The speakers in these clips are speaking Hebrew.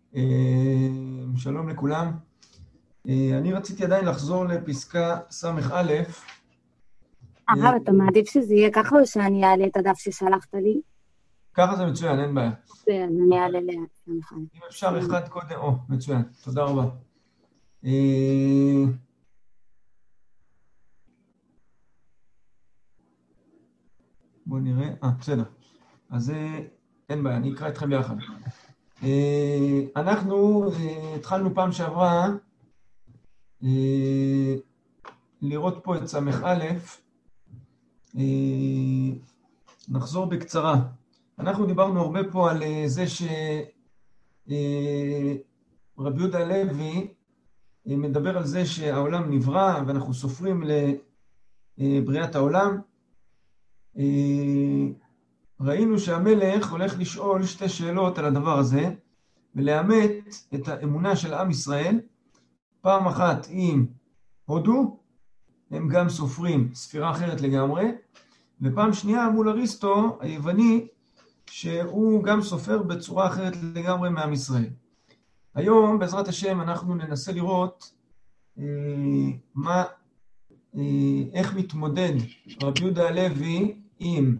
שלום לכולם. אני רציתי עדיין לחזור לפסקה ס"א. הרב, אתה מעדיף שזה יהיה ככה או שאני אעלה את הדף ששלחת לי? ככה זה מצוין, אין בעיה. אוקיי, אז אני אעלה לאט. אם אפשר אחד קודם, מצוין, תודה רבה. בואו נראה, בסדר. אז אין בעיה, אני אקרא אתכם ביחד. אנחנו התחלנו פעם שעברה לראות פה את ס"א. נחזור בקצרה. אנחנו דיברנו הרבה פה על זה שרבי יהודה הלוי מדבר על זה שהעולם נברא ואנחנו סופרים לבריאת העולם. ראינו שהמלך הולך לשאול שתי שאלות על הדבר הזה ולאמת את האמונה של עם ישראל. פעם אחת עם הודו, הם גם סופרים ספירה אחרת לגמרי, ופעם שנייה מול אריסטו היווני, שהוא גם סופר בצורה אחרת לגמרי מעם ישראל. היום בעזרת השם אנחנו ננסה לראות איך מתמודד רבי יהודה הלוי עם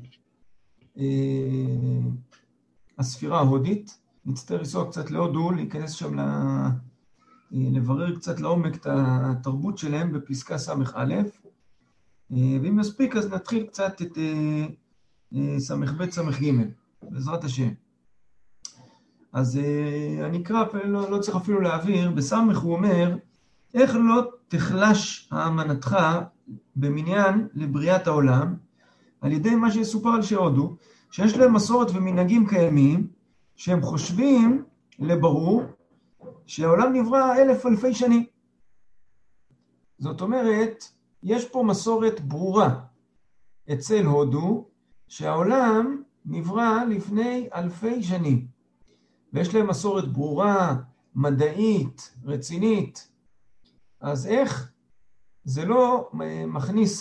הספירה ההודית. נצטרך לנסוע קצת להודו, להיכנס שם לברר קצת לעומק את התרבות שלהם בפסקה ס"א. ואם נספיק אז נתחיל קצת את ס"ב ס"ג, בעזרת השם. אז אני אקרא, לא צריך אפילו להעביר. בסמך הוא אומר, איך לא תחלש האמנתך במניין לבריאת העולם, על ידי מה שיסופר על שהודו, שיש להם מסורת ומנהגים קיימים, שהם חושבים לברור, שהעולם נברא 1000 אלפי שנים. זאת אומרת, יש פה מסורת ברורה אצל הודו, שהעולם נברא לפני 1000 שנים. ויש להם מסורת ברורה, מדעית, רצינית. אז איך זה לא מכניס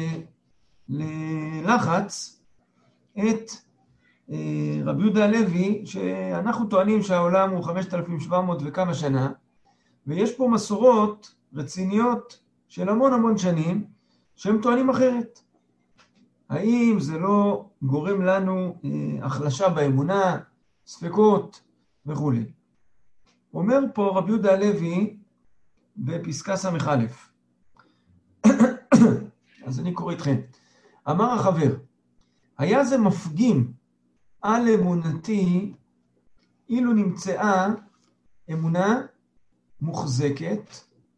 ללחץ את רבי יהודה הלוי, שאנחנו טוענים שהעולם הוא 5700 וכמה שנה, ויש פה מסורות רציניות של המון שנים, שהם טוענים אחרת. האם זה לא גורם לנו החלשה באמונה, ספקות וכו'? אומר פה רבי יהודה הלוי בפסקה ס"א. אז אני קורא איתכם. אמר החבר, היה זה מפגים על אמונתי, אילו נמצאה אמונה מוחזקת,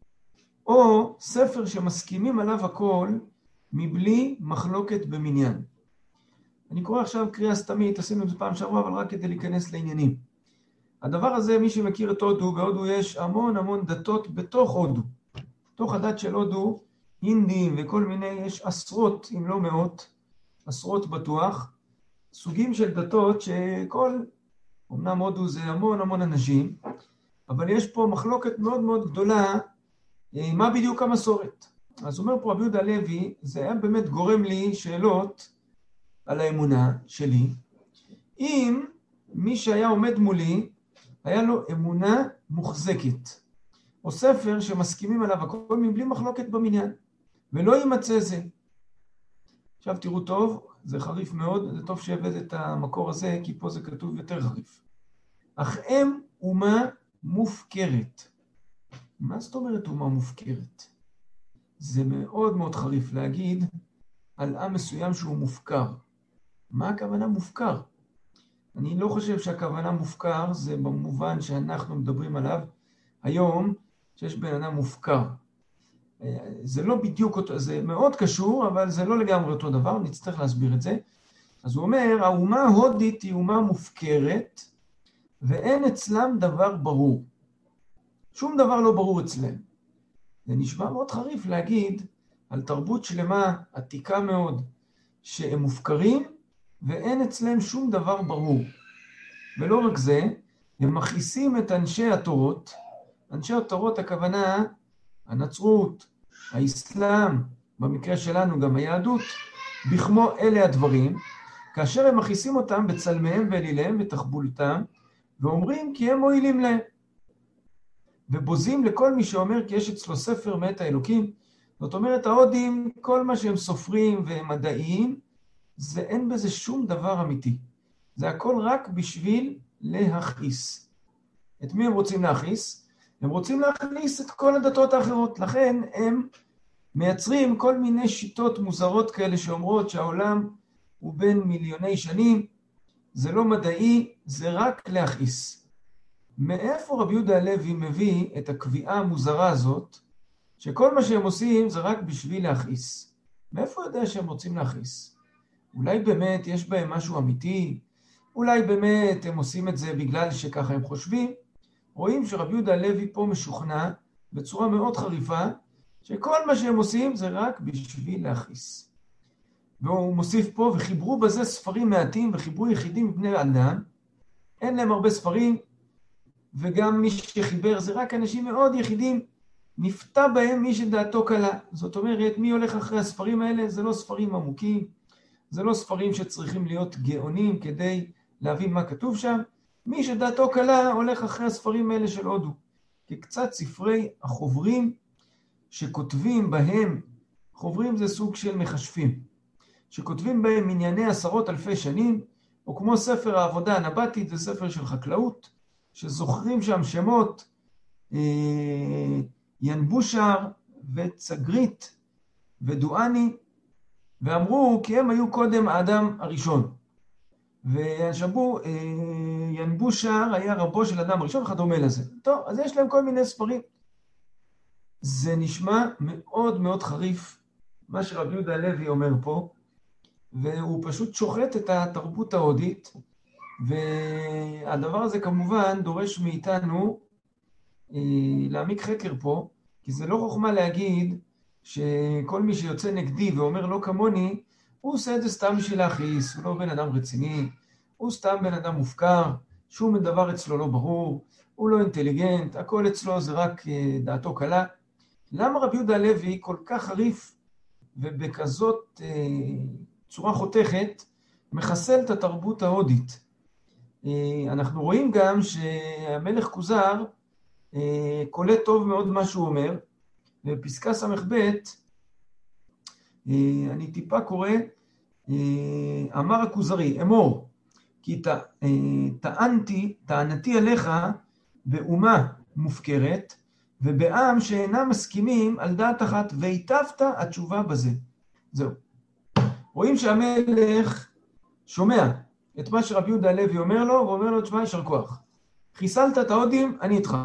או ספר שמסכימים עליו הכל, מבלי מחלוקת במניין. אני קורא עכשיו קריאה סתמית, עשינו את זה פעם שעברה, אבל רק כדי להיכנס לעניינים. הדבר הזה, מי שמכיר את הודו, בהודו יש המון דתות בתוך הודו. בתוך הדת של הודו, הינדים וכל מיני, יש עשרות, אם לא מאות, עשרות בטוח, סוגים של דתות אמנם הודו זה המון אנשים, אבל יש פה מחלוקת מאוד גדולה, מה בדיוק המסורת. אז אומר פה רבי יהודה הלוי, זה היה באמת גורם לי שאלות על האמונה שלי. אם מי שהיה עומד מולי, היה לו אמונה מוחזקת, או ספר שמסכימים עליו הכל מבלי מחלוקת במניין, ולא יימצא זה. עכשיו תראו טוב, זה חריף מאוד, זה טוב שהבאת את המקור הזה, כי פה זה כתוב יותר חריף. אך הם אומה מופקרת. מה זאת אומרת אומה מופקרת? זה מאוד חריף להגיד על עם מסוים שהוא מופקר. מה הכוונה מופקר? אני לא חושב שהכוונה מופקר זה במובן שאנחנו מדברים עליו היום, שיש בן אדם מופקר. זה לא בדיוק אותו, זה מאוד קשור, אבל זה לא לגמרי אותו דבר, נצטרך להסביר את זה. אז הוא אומר, האומה ההודית היא אומה מופקרת, ואין אצלם דבר ברור. שום דבר לא ברור אצלם. זה נשמע מאוד חריף להגיד על תרבות שלמה, עתיקה מאוד, שהם מופקרים, ואין אצלם שום דבר ברור. ולא רק זה, הם מכעיסים את אנשי התורות. אנשי התורות הכוונה, הנצרות, האסלאם, במקרה שלנו גם היהדות, בכמו אלה הדברים, כאשר הם מכעיסים אותם בצלמיהם ואליליהם ותחבולתם, ואומרים כי הם מועילים להם. ובוזים לכל מי שאומר כי יש אצלו ספר מאת האלוקים. זאת אומרת, ההודים, כל מה שהם סופרים והם מדעיים, אין בזה שום דבר אמיתי. זה הכל רק בשביל להכעיס. את מי הם רוצים להכעיס? הם רוצים להכניס את כל הדתות האחרות. לכן הם מייצרים כל מיני שיטות מוזרות כאלה שאומרות שהעולם הוא בין מיליוני שנים, זה לא מדעי, זה רק להכעיס. מאיפה רבי יהודה הלוי מביא את הקביעה המוזרה הזאת, שכל מה שהם עושים זה רק בשביל להכעיס? מאיפה הוא יודע שהם רוצים להכעיס? אולי באמת יש בהם משהו אמיתי? אולי באמת הם עושים את זה בגלל שככה הם חושבים? רואים שרבי יהודה הלוי פה משוכנע בצורה מאוד חריפה, שכל מה שהם עושים זה רק בשביל להכעיס. והוא מוסיף פה, וחיברו בזה ספרים מעטים, וחיברו יחידים בני אדם. אין להם הרבה ספרים, וגם מי שחיבר זה רק אנשים מאוד יחידים, נפתה בהם מי שדעתו קלה. זאת אומרת, מי הולך אחרי הספרים האלה? זה לא ספרים עמוקים, זה לא ספרים שצריכים להיות גאונים כדי להבין מה כתוב שם. מי שדעתו קלה הולך אחרי הספרים האלה של הודו. כקצת ספרי החוברים שכותבים בהם, חוברים זה סוג של מחשבים, שכותבים בהם ענייני עשרות אלפי שנים, או כמו ספר העבודה הנבטית, זה ספר של חקלאות, שזוכרים שם שמות ינבושר וצגרית ודואני, ואמרו כי הם היו קודם האדם הראשון. וישבו, ינבושר היה רבו של אדם הראשון, וכדומה לזה. טוב, אז יש להם כל מיני ספרים. זה נשמע מאוד מאוד חריף, מה שרבי יהודה הלוי אומר פה, והוא פשוט שוחט את התרבות ההודית, והדבר הזה כמובן דורש מאיתנו להעמיק חקר פה, כי זה לא חוכמה להגיד שכל מי שיוצא נגדי ואומר לא כמוני, הוא עושה את זה סתם בשביל להכעיס, הוא לא בן אדם רציני, הוא סתם בן אדם מופקר, שום דבר אצלו לא ברור, הוא לא אינטליגנט, הכל אצלו זה רק דעתו קלה. למה רבי יהודה הלוי כל כך חריף ובכזאת צורה חותכת מחסל את התרבות ההודית? אנחנו רואים גם שהמלך כוזר קולט טוב מאוד מה שהוא אומר, בפסקה ס"ב, אני טיפה קורא, אמר הכוזרי, אמור, כי טענתי עליך באומה מופקרת, ובעם שאינם מסכימים על דעת אחת, והיטבת התשובה בזה. זהו. רואים שהמלך שומע את מה שרבי יהודה הלוי אומר לו, ואומר לו, תשמע, ישר כוח. חיסלת את ההודים, אני איתך.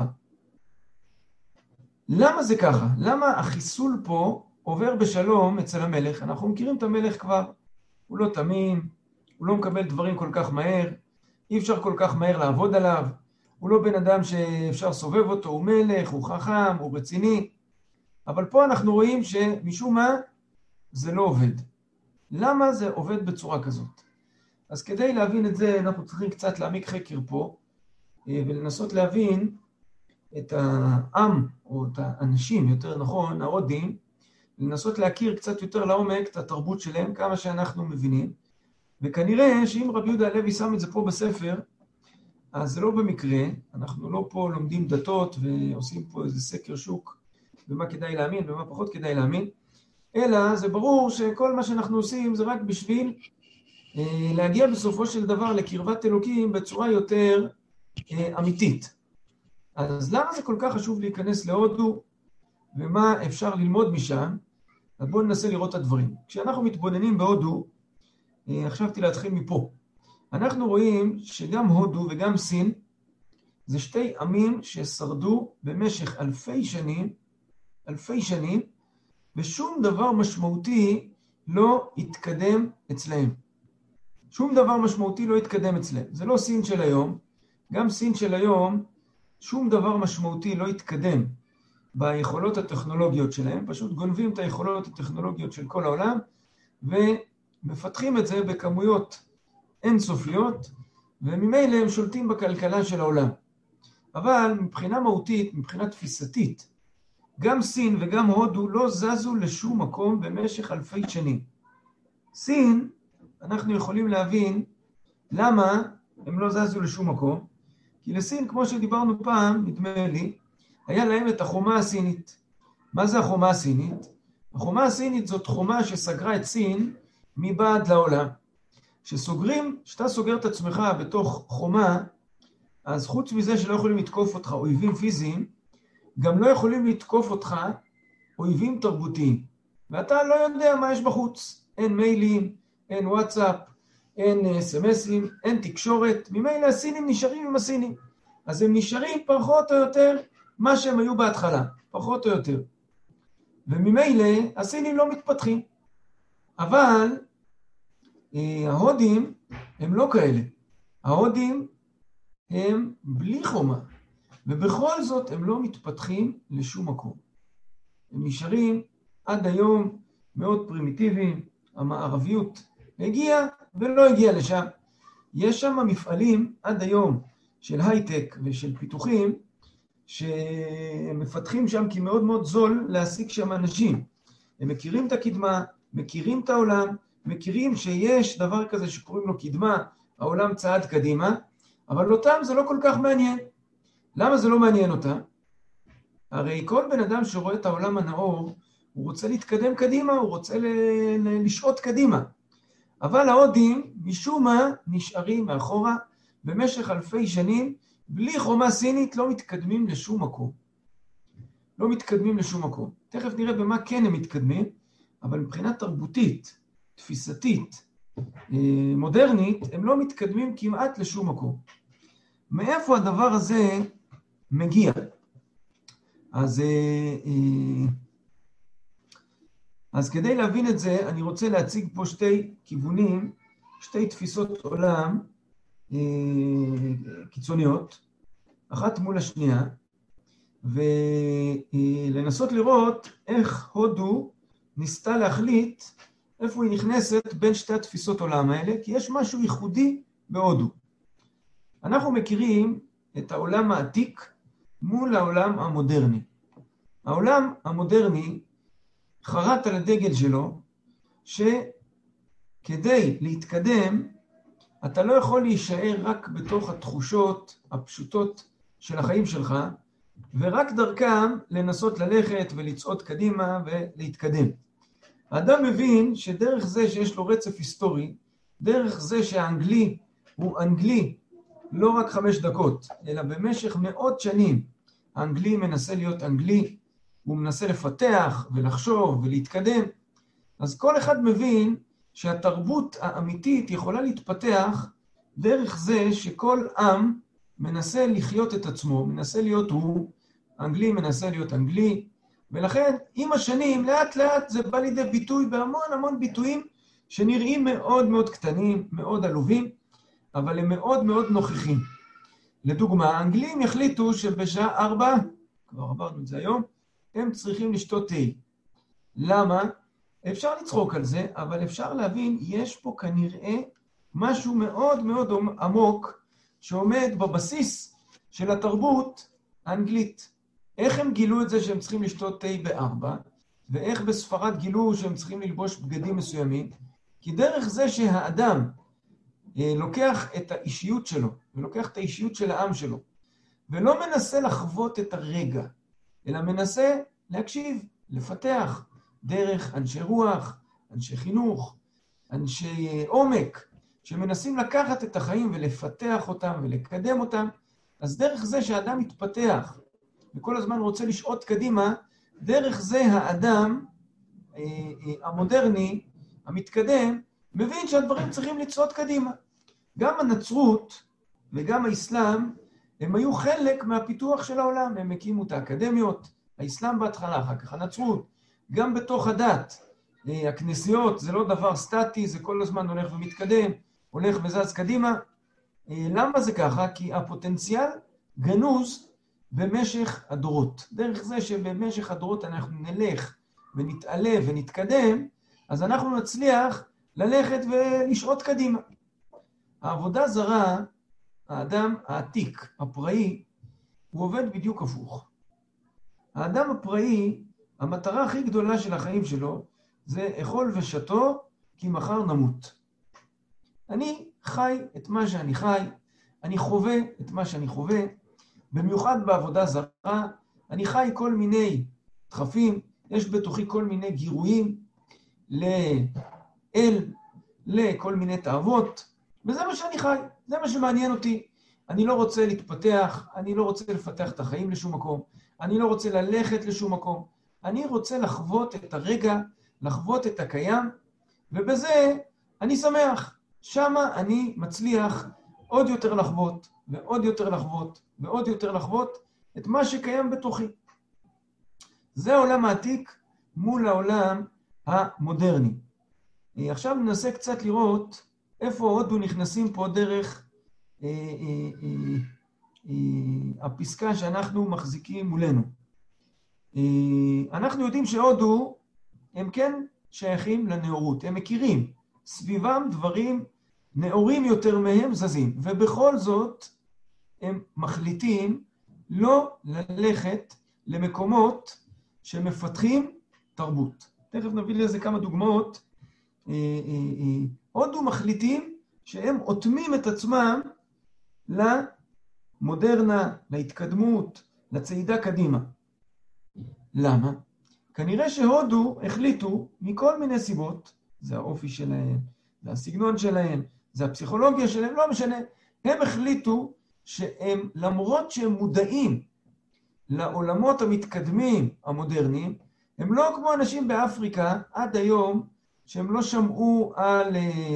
למה זה ככה? למה החיסול פה עובר בשלום אצל המלך? אנחנו מכירים את המלך כבר. הוא לא תמים, הוא לא מקבל דברים כל כך מהר, אי אפשר כל כך מהר לעבוד עליו, הוא לא בן אדם שאפשר סובב אותו, הוא מלך, הוא חכם, הוא רציני. אבל פה אנחנו רואים שמשום מה זה לא עובד. למה זה עובד בצורה כזאת? אז כדי להבין את זה אנחנו צריכים קצת להעמיק חקר פה, ולנסות להבין את העם, או את האנשים, יותר נכון, ההודים, לנסות להכיר קצת יותר לעומק את התרבות שלהם, כמה שאנחנו מבינים. וכנראה שאם רבי יהודה הלוי שם את זה פה בספר, אז זה לא במקרה, אנחנו לא פה לומדים דתות ועושים פה איזה סקר שוק, במה כדאי להאמין, במה פחות כדאי להאמין, אלא זה ברור שכל מה שאנחנו עושים זה רק בשביל להגיע בסופו של דבר לקרבת אלוקים בצורה יותר אמיתית. אז למה זה כל כך חשוב להיכנס להודו, ומה אפשר ללמוד משם? אז בואו ננסה לראות את הדברים. כשאנחנו מתבוננים בהודו, חשבתי להתחיל מפה. אנחנו רואים שגם הודו וגם סין, זה שתי עמים ששרדו במשך אלפי שנים, ושום דבר משמעותי לא התקדם אצלהם. שום דבר משמעותי לא התקדם אצלהם. זה לא סין של היום, גם סין של היום, שום דבר משמעותי לא התקדם ביכולות הטכנולוגיות שלהם, פשוט גונבים את היכולות הטכנולוגיות של כל העולם, ומפתחים את זה בכמויות אינסופיות, וממילא הם שולטים בכלכלה של העולם. אבל מבחינה מהותית, מבחינה תפיסתית, גם סין וגם הודו לא זזו לשום מקום במשך אלפי שנים. סין, אנחנו יכולים להבין למה הם לא זזו לשום מקום, כי לסין, כמו שדיברנו פעם, נדמה לי, היה להם את החומה הסינית. מה זה החומה הסינית? החומה הסינית זאת חומה שסגרה את סין מבעד לעולם. כשאתה סוגר את עצמך בתוך חומה, אז חוץ מזה שלא יכולים לתקוף אותך אויבים פיזיים, גם לא יכולים לתקוף אותך אויבים תרבותיים. ואתה לא יודע מה יש בחוץ. אין מיילים, אין וואטסאפ, אין סמסים, אין תקשורת. ממילא הסינים נשארים עם הסינים. אז הם נשארים פחות או יותר מה שהם היו בהתחלה, פחות או יותר. וממילא הסינים לא מתפתחים. אבל ההודים הם לא כאלה. ההודים הם בלי חומה. ובכל זאת הם לא מתפתחים לשום מקום. הם נשארים עד היום מאוד פרימיטיביים. המערביות הגיעה ולא הגיעה לשם. יש שם מפעלים עד היום של הייטק ושל פיתוחים שמפתחים שם כי מאוד מאוד זול להשיג שם אנשים. הם מכירים את הקדמה, מכירים את העולם, מכירים שיש דבר כזה שקוראים לו קדמה, העולם צעד קדימה, אבל אותם זה לא כל כך מעניין. למה זה לא מעניין אותם? הרי כל בן אדם שרואה את העולם הנאור, הוא רוצה להתקדם קדימה, הוא רוצה לשעות קדימה. אבל ההודים משום מה נשארים מאחורה במשך אלפי שנים, בלי חומה סינית לא מתקדמים לשום מקום. לא מתקדמים לשום מקום. תכף נראה במה כן הם מתקדמים, אבל מבחינה תרבותית, תפיסתית, מודרנית, הם לא מתקדמים כמעט לשום מקום. מאיפה הדבר הזה מגיע? אז כדי להבין את זה, אני רוצה להציג פה שתי כיוונים, שתי תפיסות עולם קיצוניות, אחת מול השנייה, ולנסות לראות איך הודו ניסתה להחליט איפה היא נכנסת בין שתי התפיסות עולם האלה, כי יש משהו ייחודי בהודו. אנחנו מכירים את העולם העתיק מול העולם המודרני. העולם המודרני חרט על הדגל שלו שכדי להתקדם אתה לא יכול להישאר רק בתוך התחושות הפשוטות של החיים שלך, ורק דרכם לנסות ללכת ולצעוד קדימה ולהתקדם. האדם מבין שדרך זה שיש לו רצף היסטורי, דרך זה שהאנגלי הוא אנגלי לא רק 5 דקות, אלא במשך מאות שנים האנגלי מנסה להיות אנגלי, הוא מנסה לפתח ולחשוב ולהתקדם. אז כל אחד מבין שהתרבות האמיתית יכולה להתפתח דרך זה שכל עם מנסה לחיות את עצמו, מנסה להיות הוא, אנגלי מנסה להיות אנגלי, ולכן עם השנים לאט לאט זה בא לידי ביטוי בהמון המון ביטויים שנראים מאוד מאוד קטנים, מאוד עלובים, אבל הם מאוד מאוד נוכחים. לדוגמה, האנגלים יחליטו שבשעה 4, כבר עברנו את זה היום, הם צריכים לשתות תה. למה? אפשר לצחוק על זה, אבל אפשר להבין, יש פה כנראה משהו מאוד מאוד עמוק שעומד בבסיס של התרבות האנגלית. איך הם גילו את זה שהם צריכים לשתות תה ב4, ואיך בספרד גילו שהם צריכים ללבוש בגדים מסוימים? כי דרך זה שהאדם לוקח את האישיות שלו, ולוקח את האישיות של העם שלו, ולא מנסה לחוות את הרגע, אלא מנסה להקשיב, לפתח, דרך אנשי רוח, אנשי חינוך, אנשי עומק, שמנסים לקחת את החיים ולפתח אותם ולקדם אותם. אז דרך זה שהאדם מתפתח וכל הזמן רוצה לשעות קדימה, דרך זה האדם המודרני, המתקדם, מבין שהדברים צריכים לצעוד קדימה. גם הנצרות וגם האסלאם, הם היו חלק מהפיתוח של העולם. הם הקימו את האקדמיות, האסלאם בהתחלה, אחר כך הנצרות. גם בתוך הדת, הכנסיות זה לא דבר סטטי, זה כל הזמן הולך ומתקדם, הולך וזז קדימה. למה זה ככה? כי הפוטנציאל גנוז במשך הדורות. דרך זה שבמשך הדורות אנחנו נלך ונתעלה ונתקדם, אז אנחנו נצליח ללכת ולשעות קדימה. העבודה זרה, האדם העתיק, הפראי, הוא עובד בדיוק הפוך. האדם הפראי, המטרה הכי גדולה של החיים שלו, זה אכול ושתו, כי מחר נמות. אני חי את מה שאני חי, אני חווה את מה שאני חווה, במיוחד בעבודה זרה, אני חי כל מיני דחפים, יש בתוכי כל מיני גירויים לאל, לכל מיני תאוות, וזה מה שאני חי, זה מה שמעניין אותי. אני לא רוצה להתפתח, אני לא רוצה לפתח את החיים לשום מקום, אני לא רוצה ללכת לשום מקום, אני רוצה לחוות את הרגע, לחוות את הקיים, ובזה אני שמח. שמה אני מצליח עוד יותר לחוות, ועוד יותר לחוות, ועוד יותר לחוות את מה שקיים בתוכי. זה העולם העתיק מול העולם המודרני. עכשיו ננסה קצת לראות איפה הודו נכנסים פה דרך הפסקה שאנחנו מחזיקים מולנו. אנחנו יודעים שהודו הם כן שייכים לנאורות, הם מכירים, סביבם דברים נאורים יותר מהם זזים, ובכל זאת הם מחליטים לא ללכת למקומות שמפתחים תרבות. תכף נביא לזה כמה דוגמאות. הודו מחליטים שהם אוטמים את עצמם למודרנה, להתקדמות, לצעידה קדימה. למה? כנראה שהודו החליטו מכל מיני סיבות, זה האופי שלהם, זה הסגנון שלהם, זה הפסיכולוגיה שלהם, לא משנה, הם החליטו שהם, למרות שהם מודעים לעולמות המתקדמים המודרניים, הם לא כמו אנשים באפריקה עד היום, שהם לא שמעו על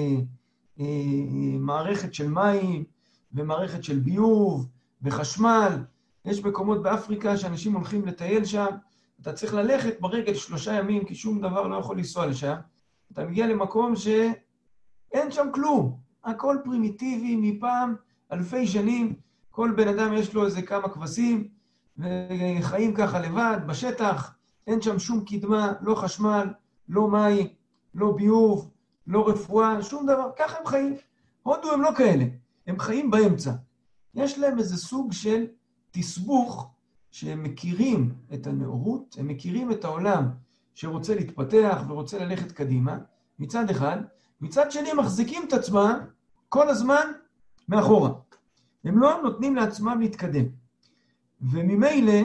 מערכת של מים, ומערכת של ביוב, וחשמל. יש מקומות באפריקה שאנשים הולכים לטייל שם, אתה צריך ללכת ברגל 3 ימים, כי שום דבר לא יכול לנסוע לשם. אתה מגיע למקום שאין שם כלום. הכל פרימיטיבי מפעם, אלפי שנים. כל בן אדם יש לו איזה כמה כבשים, וחיים ככה לבד, בשטח. אין שם שום קדמה, לא חשמל, לא מים, לא ביוב, לא רפואה, שום דבר. ככה הם חיים. הודו הם לא כאלה. הם חיים באמצע. יש להם איזה סוג של תסבוך, שהם מכירים את הנאורות, הם מכירים את העולם שרוצה להתפתח ורוצה ללכת קדימה, מצד אחד, מצד שני מחזיקים את עצמם כל הזמן מאחורה. הם לא נותנים לעצמם להתקדם. וממילא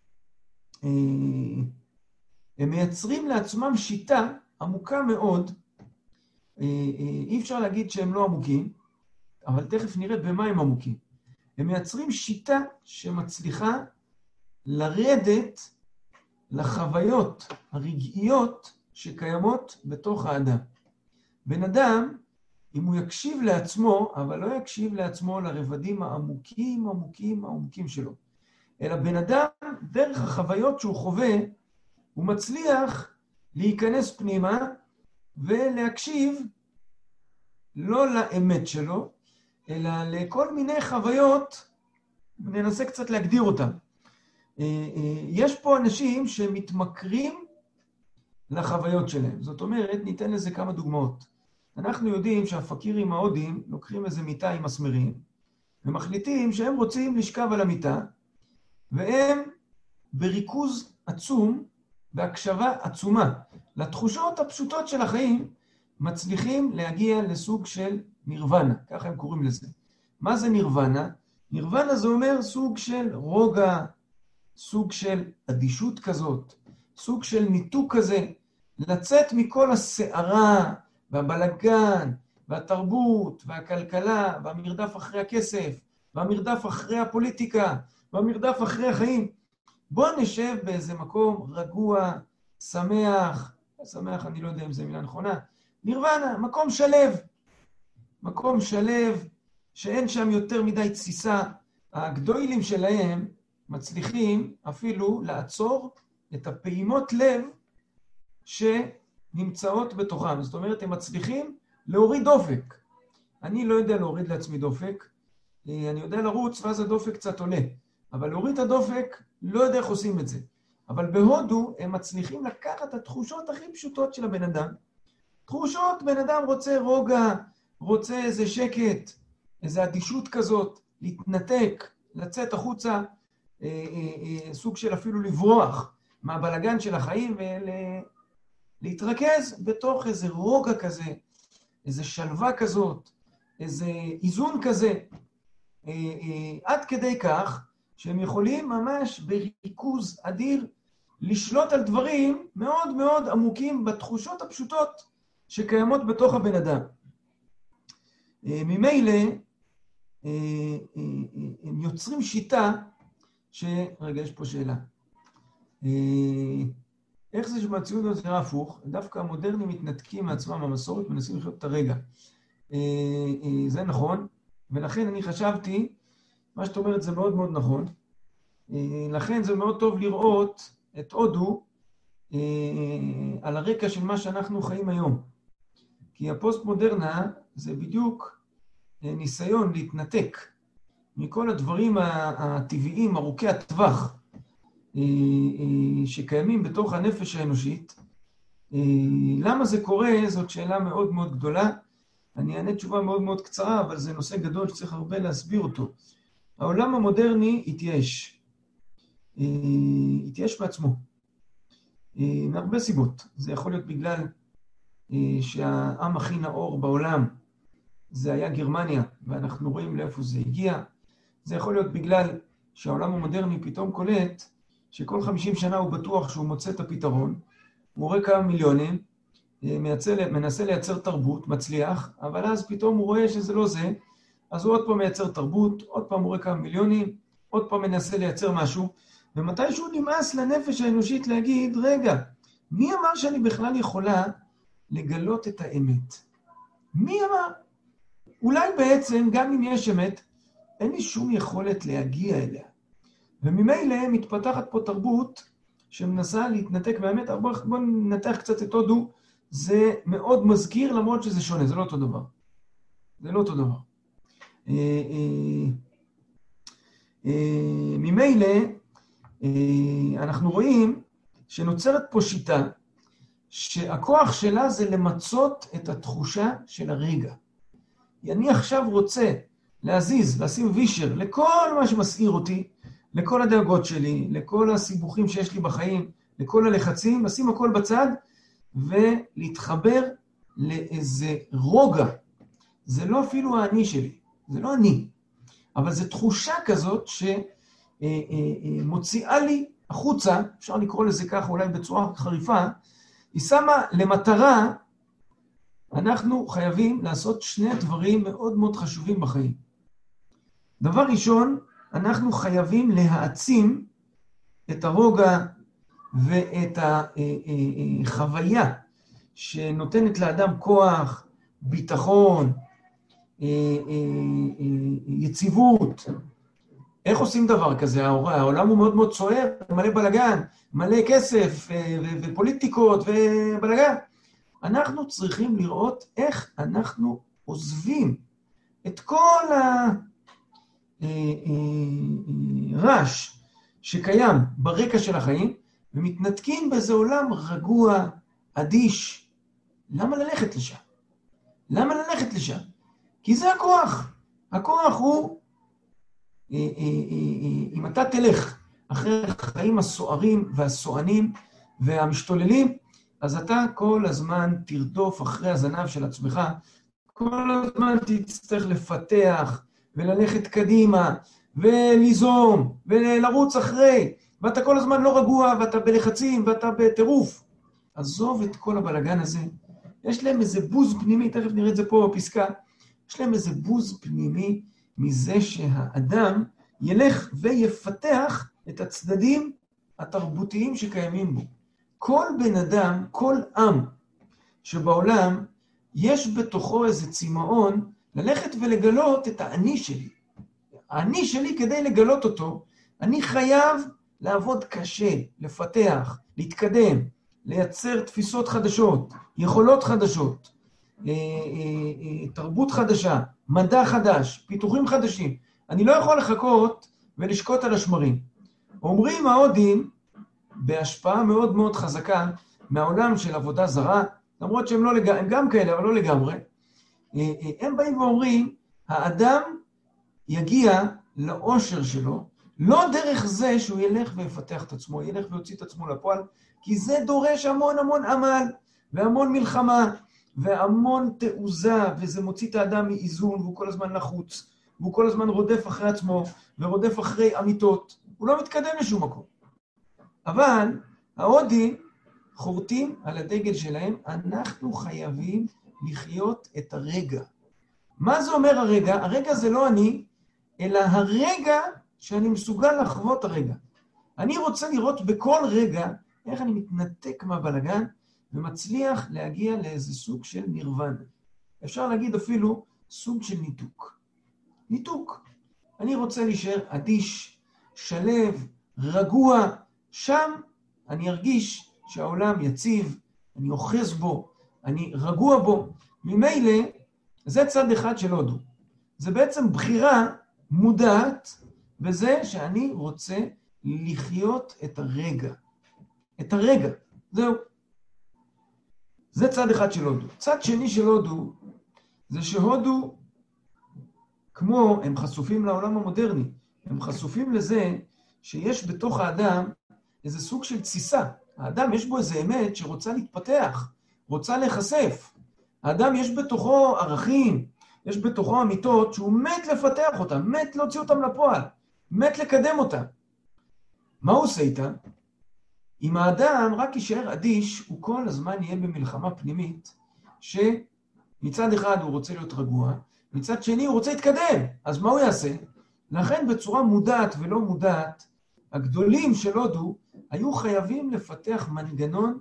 הם מייצרים לעצמם שיטה עמוקה מאוד, אי אפשר להגיד שהם לא עמוקים, אבל תכף נראה במה הם עמוקים. הם מייצרים שיטה שמצליחה לרדת לחוויות הרגעיות שקיימות בתוך האדם. בן אדם, אם הוא יקשיב לעצמו, אבל לא יקשיב לעצמו לרבדים העמוקים שלו, אלא בן אדם, דרך החוויות שהוא חווה, הוא מצליח להיכנס פנימה ולהקשיב לא לאמת שלו, אלא לכל מיני חוויות, ננסה קצת להגדיר אותם. יש פה אנשים שמתמכרים לחוויות שלהם. זאת אומרת, ניתן לזה כמה דוגמאות. אנחנו יודעים שהפקירים ההודים לוקחים איזה מיטה עם מסמרים, ומחליטים שהם רוצים לשכב על המיטה, והם בריכוז עצום, בהקשבה עצומה, לתחושות הפשוטות של החיים, מצליחים להגיע לסוג של נירוונה, ככה הם קוראים לזה. מה זה נירוונה? נירוונה זה אומר סוג של רוגע, סוג של אדישות כזאת, סוג של ניתוק כזה, לצאת מכל הסערה והבלגן והתרבות והכלכלה והמרדף אחרי הכסף והמרדף אחרי הפוליטיקה והמרדף אחרי החיים. בוא נשב באיזה מקום רגוע, שמח, אני לא יודע אם זו מילה נכונה, נירוונה, מקום שלב, שאין שם יותר מדי תסיסה. הגדולים שלהם מצליחים אפילו לעצור את הפעימות לב שנמצאות בתוכם. זאת אומרת, הם מצליחים להוריד דופק. אני לא יודע להוריד לעצמי דופק, אני יודע לרוץ ואז הדופק קצת עולה. אבל להוריד את הדופק, לא יודע איך עושים את זה. אבל בהודו הם מצליחים לקחת את התחושות הכי פשוטות של הבן אדם. תחושות, בן אדם רוצה רוגע, רוצה איזה שקט, איזה אדישות כזאת, להתנתק, לצאת החוצה, סוג של אפילו לברוח מהבלגן של החיים ולהתרכז בתוך איזה רוגע כזה, איזה שלווה כזאת, איזה איזון כזה, עד כדי כך שהם יכולים ממש בריכוז אדיר לשלוט על דברים מאוד מאוד עמוקים בתחושות הפשוטות שקיימות בתוך הבן אדם. ממילא הם יוצרים שיטה רגע, יש פה שאלה. איך זה שבמציאות הזאת נראה הפוך? דווקא המודרנים מתנתקים מעצמם המסורת, מנסים לחיות את הרגע. זה נכון, ולכן אני חשבתי, מה שאת אומרת זה מאוד מאוד נכון, לכן זה מאוד טוב לראות את הודו על הרקע של מה שאנחנו חיים היום. כי הפוסט-מודרנה זה בדיוק ניסיון להתנתק מכל הדברים הטבעיים, ארוכי הטווח, שקיימים בתוך הנפש האנושית. למה זה קורה? זאת שאלה מאוד מאוד גדולה. אני אענה תשובה מאוד מאוד קצרה, אבל זה נושא גדול שצריך הרבה להסביר אותו. העולם המודרני התייאש בעצמו. מהרבה סיבות. זה יכול להיות בגלל שהעם הכי נאור בעולם זה היה גרמניה, ואנחנו רואים לאיפה זה הגיע. זה יכול להיות בגלל שהעולם המודרני פתאום קולט שכל 50 שנה הוא בטוח שהוא מוצא את הפתרון, הוא רואה כמה מיליונים, מנסה לייצר תרבות, מצליח, אבל אז פתאום הוא רואה שזה לא זה, אז הוא עוד פעם מייצר תרבות, עוד פעם הוא רואה כמה מיליונים, עוד פעם מנסה לייצר משהו, ומתישהו נמאס לנפש האנושית להגיד, רגע, מי אמר שאני בכלל יכולה לגלות את האמת? מי אמר? אולי בעצם, גם אם יש אמת, אין לי שום יכולת להגיע אליה. וממילא מתפתחת פה תרבות שמנסה להתנתק מהאמת. בואו ננתח קצת את הודו, זה מאוד מזכיר למרות שזה שונה, זה לא אותו דבר. זה לא אותו דבר. ממילא אנחנו רואים שנוצרת פה שיטה שהכוח שלה זה למצות את התחושה של הרגע. אני עכשיו רוצה להזיז, לשים וישר לכל מה שמסעיר אותי, לכל הדאגות שלי, לכל הסיבוכים שיש לי בחיים, לכל הלחצים, לשים הכל בצד ולהתחבר לאיזה רוגע. זה לא אפילו האני שלי, זה לא אני, אבל זו תחושה כזאת שמוציאה לי החוצה, אפשר לקרוא לזה ככה אולי בצורה חריפה, היא שמה למטרה, אנחנו חייבים לעשות שני דברים מאוד מאוד חשובים בחיים. דבר ראשון, אנחנו חייבים להעצים את הרוגע ואת החוויה שנותנת לאדם כוח, ביטחון, יציבות. איך עושים דבר כזה? העולם הוא מאוד מאוד צוער, מלא בלגן, מלא כסף ופוליטיקות ובלגן. אנחנו צריכים לראות איך אנחנו עוזבים את כל הרעש שקיים ברקע של החיים, ומתנתקים באיזה עולם רגוע, אדיש. למה ללכת לשם? למה ללכת לשם? כי זה הכוח. הכוח הוא, אם אתה תלך אחרי החיים הסוערים והסוענים והמשתוללים, אז אתה כל הזמן תרדוף אחרי הזנב של עצמך, כל הזמן תצטרך לפתח וללכת קדימה וליזום ולרוץ אחרי, ואתה כל הזמן לא רגוע ואתה בלחצים ואתה בטירוף. עזוב את כל הבלגן הזה. יש להם איזה בוז פנימי, תכף נראה את זה פה בפסקה, יש להם איזה בוז פנימי מזה שהאדם ילך ויפתח את הצדדים התרבותיים שקיימים בו. כל בן אדם, כל עם שבעולם, יש בתוכו איזה צמאון ללכת ולגלות את האני שלי. האני שלי, כדי לגלות אותו, אני חייב לעבוד קשה, לפתח, להתקדם, לייצר תפיסות חדשות, יכולות חדשות, תרבות חדשה, מדע חדש, פיתוחים חדשים. אני לא יכול לחכות ולשקוט על השמרים. אומרים ההודים, בהשפעה מאוד מאוד חזקה מהעולם של עבודה זרה, למרות שהם לא הם גם כאלה, אבל לא לגמרי, הם באים ואומרים, האדם יגיע לאושר שלו, לא דרך זה שהוא ילך ויפתח את עצמו, ילך ויוציא את עצמו לפועל, כי זה דורש המון המון עמל, והמון מלחמה, והמון תעוזה, וזה מוציא את האדם מאיזון, והוא כל הזמן לחוץ, והוא כל הזמן רודף אחרי עצמו, ורודף אחרי אמיתות. הוא לא מתקדם לשום מקום. אבל ההודים חורטים על הדגל שלהם, אנחנו חייבים לחיות את הרגע. מה זה אומר הרגע? הרגע זה לא אני, אלא הרגע שאני מסוגל לחוות הרגע. אני רוצה לראות בכל רגע איך אני מתנתק מהבלגן, ומצליח להגיע לאיזה סוג של נירוונה. אפשר להגיד אפילו סוג של ניתוק. ניתוק. אני רוצה להישאר אדיש, שלב, רגוע. שם אני ארגיש שהעולם יציב, אני אוחז בו, אני רגוע בו. ממילא, זה צד אחד של הודו. זה בעצם בחירה מודעת בזה שאני רוצה לחיות את הרגע. את הרגע. זהו. זה צד אחד של הודו. צד שני של הודו, זה שהודו, כמו הם חשופים לעולם המודרני, הם חשופים לזה שיש בתוך האדם איזה סוג של תסיסה. האדם יש בו איזה אמת שרוצה להתפתח, רוצה להיחשף. האדם יש בתוכו ערכים, יש בתוכו אמיתות שהוא מת לפתח אותם, מת להוציא אותם לפועל, מת לקדם אותם. מה הוא עושה איתם? אם האדם רק יישאר אדיש, הוא כל הזמן יהיה במלחמה פנימית, שמצד אחד הוא רוצה להיות רגוע, מצד שני הוא רוצה להתקדם. אז מה הוא יעשה? לכן בצורה מודעת ולא מודעת, הגדולים של הודו היו חייבים לפתח מנגנון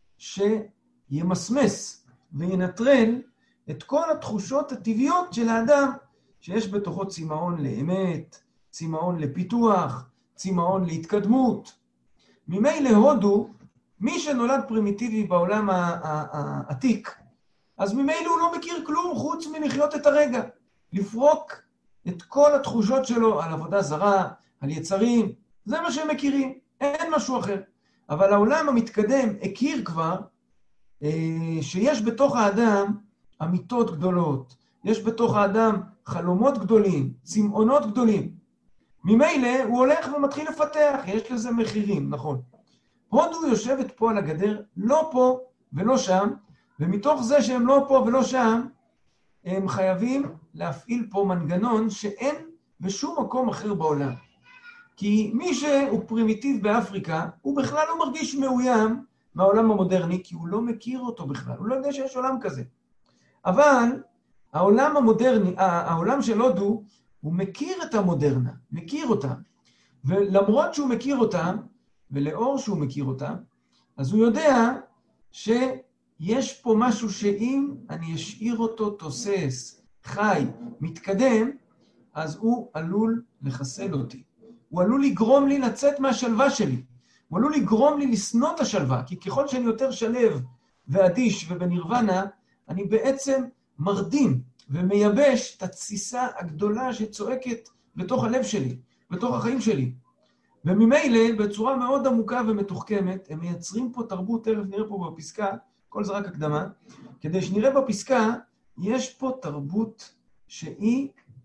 שימסמס וינטרל את כל התחושות הטבעיות של האדם, שיש בתוכו צמאון לאמת, צמאון לפיתוח, צמאון להתקדמות. ממילא הודו, מי שנולד פרימיטיבי בעולם העתיק, אז ממילא הוא לא מכיר כלום חוץ מלחיות את הרגע. לפרוק את כל התחושות שלו על עבודה זרה, על יצרים, זה מה שהם מכירים, אין משהו אחר. אבל העולם המתקדם הכיר כבר שיש בתוך האדם אמיתות גדולות, יש בתוך האדם חלומות גדולים, צמאונות גדולים. ממילא הוא הולך ומתחיל לפתח, יש לזה מחירים, נכון. הודו יושבת פה על הגדר, לא פה ולא שם, ומתוך זה שהם לא פה ולא שם, הם חייבים להפעיל פה מנגנון שאין בשום מקום אחר בעולם. כי מי שהוא פרימיטיב באפריקה, הוא בכלל לא מרגיש מאוים מהעולם המודרני, כי הוא לא מכיר אותו בכלל, הוא לא יודע שיש עולם כזה. אבל העולם המודרני, העולם של הודו, הוא מכיר את המודרנה, מכיר אותם. ולמרות שהוא מכיר אותם, ולאור שהוא מכיר אותם, אז הוא יודע שיש פה משהו שאם אני אשאיר אותו תוסס, חי, מתקדם, אז הוא עלול לחסל אותי. הוא עלול לגרום לי לצאת מהשלווה שלי. הוא עלול לגרום לי לשנוא את השלווה, כי ככל שאני יותר שלב ואדיש ובנירוונה, אני בעצם מרדים ומייבש את התסיסה הגדולה שצועקת בתוך הלב שלי, בתוך החיים שלי. וממילא, בצורה מאוד עמוקה ומתוחכמת, הם מייצרים פה תרבות, תכף נראה פה בפסקה, כל זה רק הקדמה, כדי שנראה בפסקה, יש פה תרבות שהיא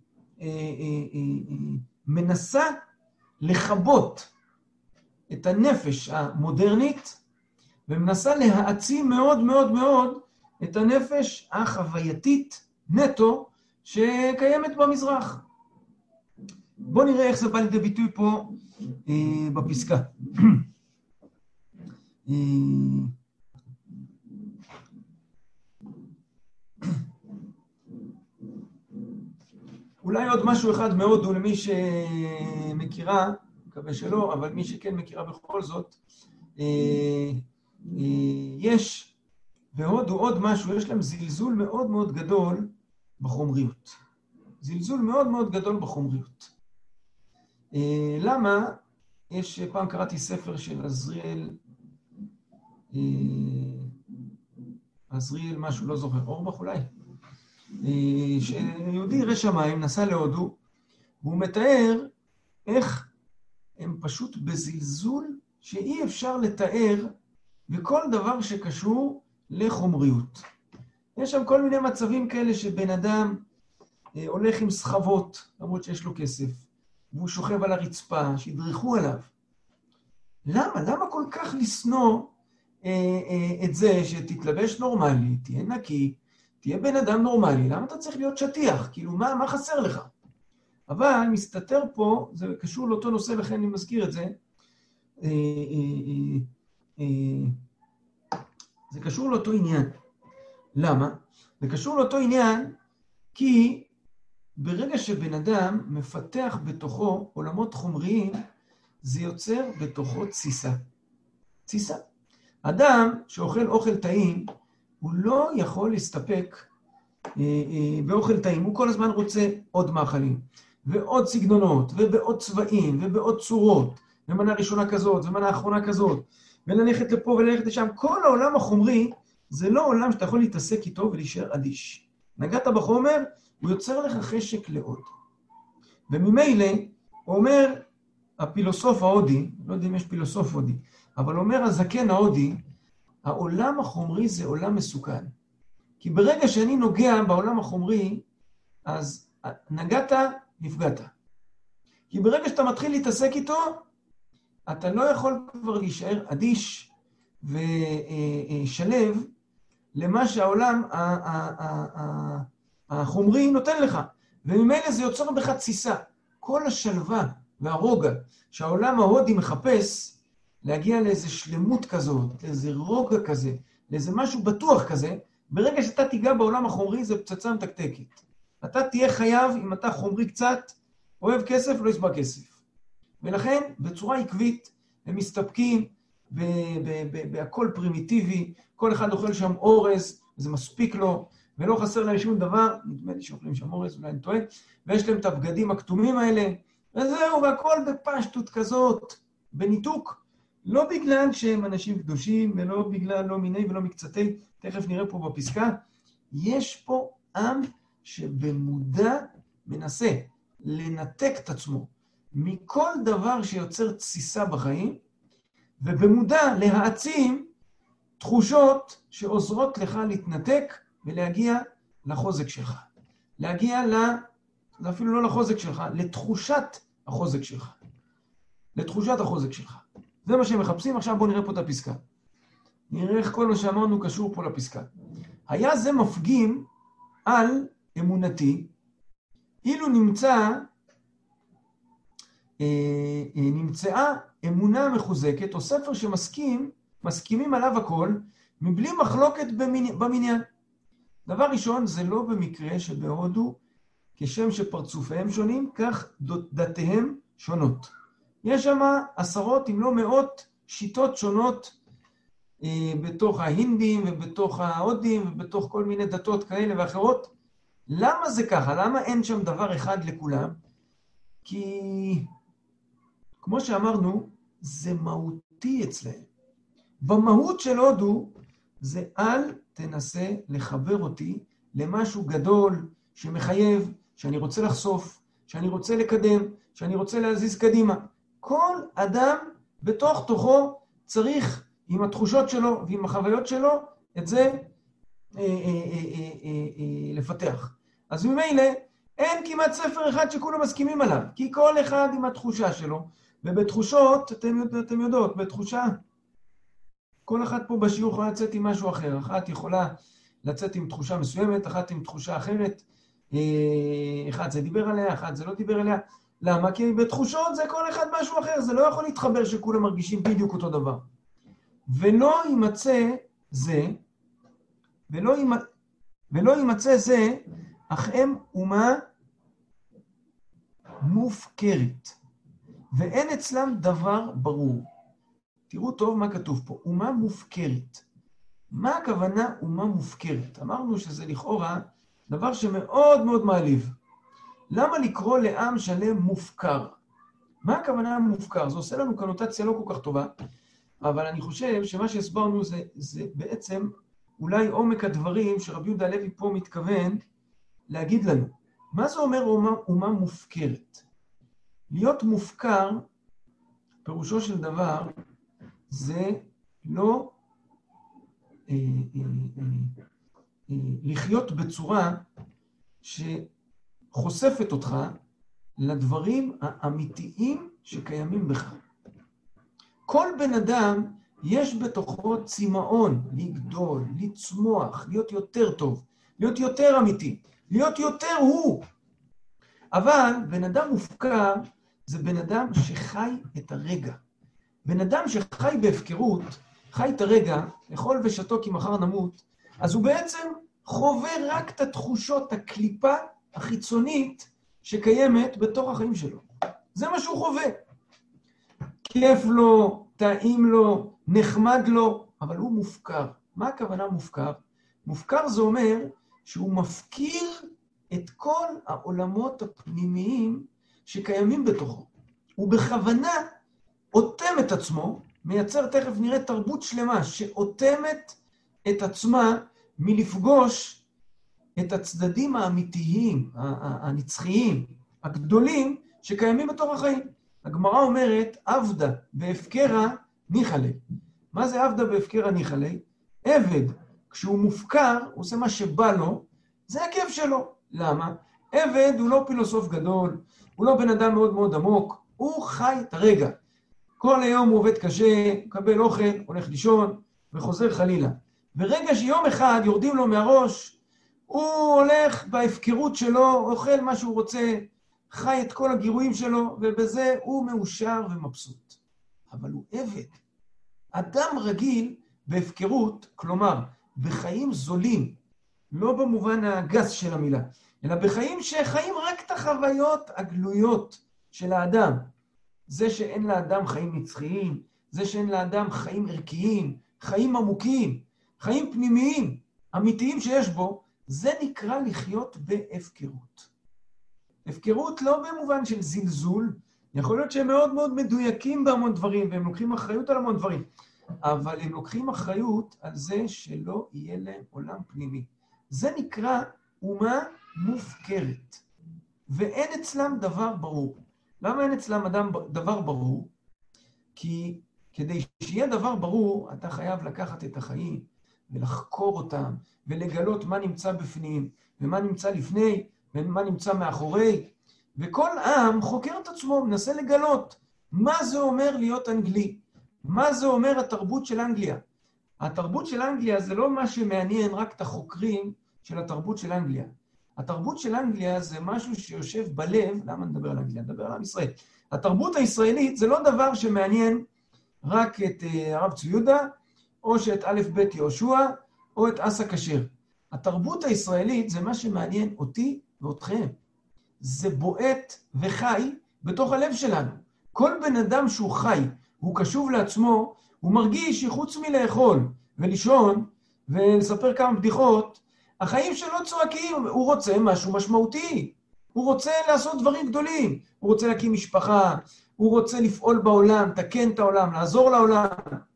מנסה לכבות את הנפש המודרנית, ומנסה להעצים מאוד מאוד מאוד את הנפש החווייתית נטו שקיימת במזרח. בואו נראה איך זה בא לידי ביטוי פה בפסקה. אולי עוד משהו אחד מאוד הוא למי שמכירה, מקווה שלא, אבל מי שכן מכירה בכל זאת, יש בהודו עוד משהו, יש להם זלזול מאוד מאוד גדול בחומריות. זלזול מאוד מאוד גדול בחומריות. למה? יש, פעם קראתי ספר של עזריאל משהו, לא זוכר, אורבך אולי, שיהודי ירא שמיים נסע להודו, והוא מתאר איך הם פשוט בזלזול שאי אפשר לתאר בכל דבר שקשור לחומריות. יש שם כל מיני מצבים כאלה שבן אדם הולך עם סחבות, למרות שיש לו כסף, והוא שוכב על הרצפה, שידרכו עליו. למה? למה כל כך לשנוא את זה שתתלבש נורמלי, תהיה נקי, תהיה בן אדם נורמלי? למה אתה צריך להיות שטיח? כאילו, מה חסר לך? אבל מסתתר פה, זה קשור לאותו נושא, לכן אני מזכיר את זה, זה קשור לאותו עניין. למה? זה קשור לאותו עניין כי ברגע שבן אדם מפתח בתוכו עולמות חומריים, זה יוצר בתוכו תסיסה. תסיסה. אדם שאוכל אוכל טעים, הוא לא יכול להסתפק באוכל טעים. הוא כל הזמן רוצה עוד מאכלים, ועוד סגנונות, ובעוד צבעים, ובעוד צורות, ומנה ראשונה כזאת, ומנה אחרונה כזאת, וללכת לפה וללכת לשם. כל העולם החומרי, זה לא עולם שאתה יכול להתעסק איתו ולהישאר אדיש. נגעת בחומר, הוא יוצר לך חשק לעוד. וממילא, הוא אומר, הפילוסוף ההודי, לא יודע אם יש פילוסוף הודי, אבל אומר הזקן ההודי, העולם החומרי זה עולם מסוכן. כי ברגע שאני נוגע בעולם החומרי, אז נגעת, נפגעת. כי ברגע שאתה מתחיל להתעסק איתו, אתה לא יכול כבר להישאר אדיש ושלב למה שהעולם החומרי נותן לך. וממילא זה יוצר בך תסיסה. כל השלווה והרוגע שהעולם ההודי מחפש, להגיע לאיזו שלמות כזאת, לאיזה רוגע כזה, לאיזה משהו בטוח כזה, ברגע שאתה תיגע בעולם החומרי, זה פצצה מתקתקת. אתה תהיה חייב, אם אתה חומרי קצת, אוהב כסף, לא יסבע כסף. ולכן, בצורה עקבית, הם מסתפקים בהכל פרימיטיבי, כל אחד אוכל שם אורז, זה מספיק לו, ולא חסר להם שום דבר, נדמה לי שאוכלים שם אורז, אולי אני טועה, ויש להם את הבגדים הכתומים האלה, וזהו, והכל בפשטות כזאת, בניתוק. לא בגלל שהם אנשים קדושים, ולא בגלל לא מיני ולא מקצתי, תכף נראה פה בפסקה, יש פה עם שבמודע מנסה לנתק את עצמו מכל דבר שיוצר תסיסה בחיים, ובמודע להעצים תחושות שעוזרות לך להתנתק ולהגיע לחוזק שלך. להגיע אפילו לא לחוזק שלך, לתחושת החוזק שלך. לתחושת החוזק שלך. זה מה שהם מחפשים. עכשיו בואו נראה פה את הפסקה. נראה איך כל מה שאמרנו קשור פה לפסקה. היה זה מפגים על אמונתי, אילו נמצאה אמונה מחוזקת, או ספר מסכימים עליו הכל, מבלי מחלוקת במניין. דבר ראשון, זה לא במקרה שבהודו, כשם שפרצופיהם שונים, כך דתיהם שונות. יש שם עשרות אם לא מאות שיטות שונות בתוך ההינדים ובתוך ההודים ובתוך כל מיני דתות כאלה ואחרות. למה זה ככה? למה אין שם דבר אחד לכולם? כי כמו שאמרנו, זה מהותי אצלהם. במהות של הודו זה אל תנסה לחבר אותי למשהו גדול שמחייב, שאני רוצה לחשוף, שאני רוצה לקדם, שאני רוצה להזיז קדימה. כל אדם בתוך תוכו צריך עם התחושות שלו ועם החוויות שלו את זה לפתח. אז ממילא אין כמעט ספר אחד שכולם מסכימים עליו, כי כל אחד עם התחושה שלו, ובתחושות, אתם יודעות, בתחושה, כל אחד פה בשיעור יכולה לצאת עם משהו אחר. אחת יכולה לצאת עם תחושה מסוימת, אחת עם תחושה אחרת, אחד זה דיבר עליה, אחד זה לא דיבר עליה. למה? כי בתחושות זה כל אחד משהו אחר, זה לא יכול להתחבר שכולם מרגישים בדיוק אותו דבר. ולא יימצא זה, ולא יימצא זה, אך הם אומה מופקרת, ואין אצלם דבר ברור. תראו טוב מה כתוב פה, אומה מופקרת. מה הכוונה אומה מופקרת? אמרנו שזה לכאורה דבר שמאוד מאוד מעליב. למה לקרוא לעם שלם מופקר? מה הכוונה מופקר? זה עושה לנו קונוטציה לא כל כך טובה, אבל אני חושב שמה שהסברנו זה בעצם אולי עומק הדברים שרבי יהודה הלוי פה מתכוון להגיד לנו. מה זה אומר אומה מופקרת? להיות מופקר, פירושו של דבר, זה לא לחיות בצורה שחושפת אותך לדברים האמיתיים שקיימים בך. כל בן אדם יש בתוכו צמאון לגדול, לצמוח, להיות יותר טוב, להיות יותר אמיתי, להיות יותר הוא. אבל בן אדם מופקר זה בן אדם שחי את הרגע. בן אדם שחי בהפקרות, חי את הרגע, אכול ושתו כי מחר נמות, אז הוא בעצם חווה רק את התחושות, הקליפה החיצונית שקיימת בתוך החיים שלו. זה מה שהוא חווה. כיף לו, טעים לו, נחמד לו, אבל הוא מופקר. מה הכוונה מופקר? מופקר זה אומר שהוא מפקיר את כל העולמות הפנימיים שקיימים בתוכו. הוא בכוונה אוטם את עצמו, מייצר תכף נראה תרבות שלמה שאוטמת את עצמה מלפגוש את הצדדים האמיתיים, הנצחיים, הגדולים שקיימים בתוך החיים. הגמרא אומרת, עבדה בהפקרה ניחלה. מה זה עבדה בהפקרה ניחלה? עבד, כשהוא מופקר, הוא עושה מה שבא לו, זה הכיף שלו. למה? עבד הוא לא פילוסוף גדול, הוא לא בן אדם מאוד מאוד עמוק, הוא חי את הרגע. כל היום הוא עובד קשה, מקבל אוכל, הולך לישון, וחוזר חלילה. ברגע שיום אחד יורדים לו מהראש, הוא הולך בהפקרות שלו, אוכל מה שהוא רוצה, חי את כל הגירויים שלו, ובזה הוא מאושר ומבסוט. אבל הוא עבד. אדם רגיל בהפקרות, כלומר, בחיים זולים, לא במובן הגס של המילה, אלא בחיים שחיים רק את החוויות הגלויות של האדם. זה שאין לאדם חיים נצחיים, זה שאין לאדם חיים ערכיים, חיים עמוקים, חיים פנימיים, אמיתיים שיש בו, זה נקרא לחיות בהפקרות. הפקרות לא במובן של זלזול, יכול להיות שהם מאוד מאוד מדויקים בהמון דברים, והם לוקחים אחריות על המון דברים, אבל הם לוקחים אחריות על זה שלא יהיה להם עולם פנימי. זה נקרא אומה מופקרת, ואין אצלם דבר ברור. למה אין אצלם דבר ברור? כי כדי שיהיה דבר ברור, אתה חייב לקחת את החיים ולחקור אותם, ולגלות מה נמצא בפנים, ומה נמצא לפני, ומה נמצא מאחורי. וכל עם חוקר את עצמו, מנסה לגלות מה זה אומר להיות אנגלי, מה זה אומר התרבות של אנגליה. התרבות של אנגליה זה לא מה שמעניין רק את החוקרים של התרבות של אנגליה. התרבות של אנגליה זה משהו שיושב בלב, למה נדבר על אנגליה? נדבר על עם ישראל. התרבות הישראלית זה לא דבר שמעניין רק את הרב צבי יהודה, או שאת א' ב' יהושע, או את אסא כשר. התרבות הישראלית זה מה שמעניין אותי ואתכם. זה בועט וחי בתוך הלב שלנו. כל בן אדם שהוא חי, הוא קשוב לעצמו, הוא מרגיש שחוץ מלאכול ולישון ולספר כמה בדיחות, החיים שלו צועקים, הוא רוצה משהו משמעותי. הוא רוצה לעשות דברים גדולים. הוא רוצה להקים משפחה, הוא רוצה לפעול בעולם, תקן את העולם, לעזור לעולם.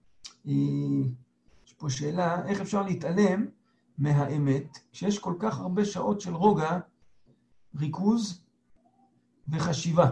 יש פה שאלה, איך אפשר להתעלם מהאמת, כשיש כל כך הרבה שעות של רוגע, ריכוז וחשיבה.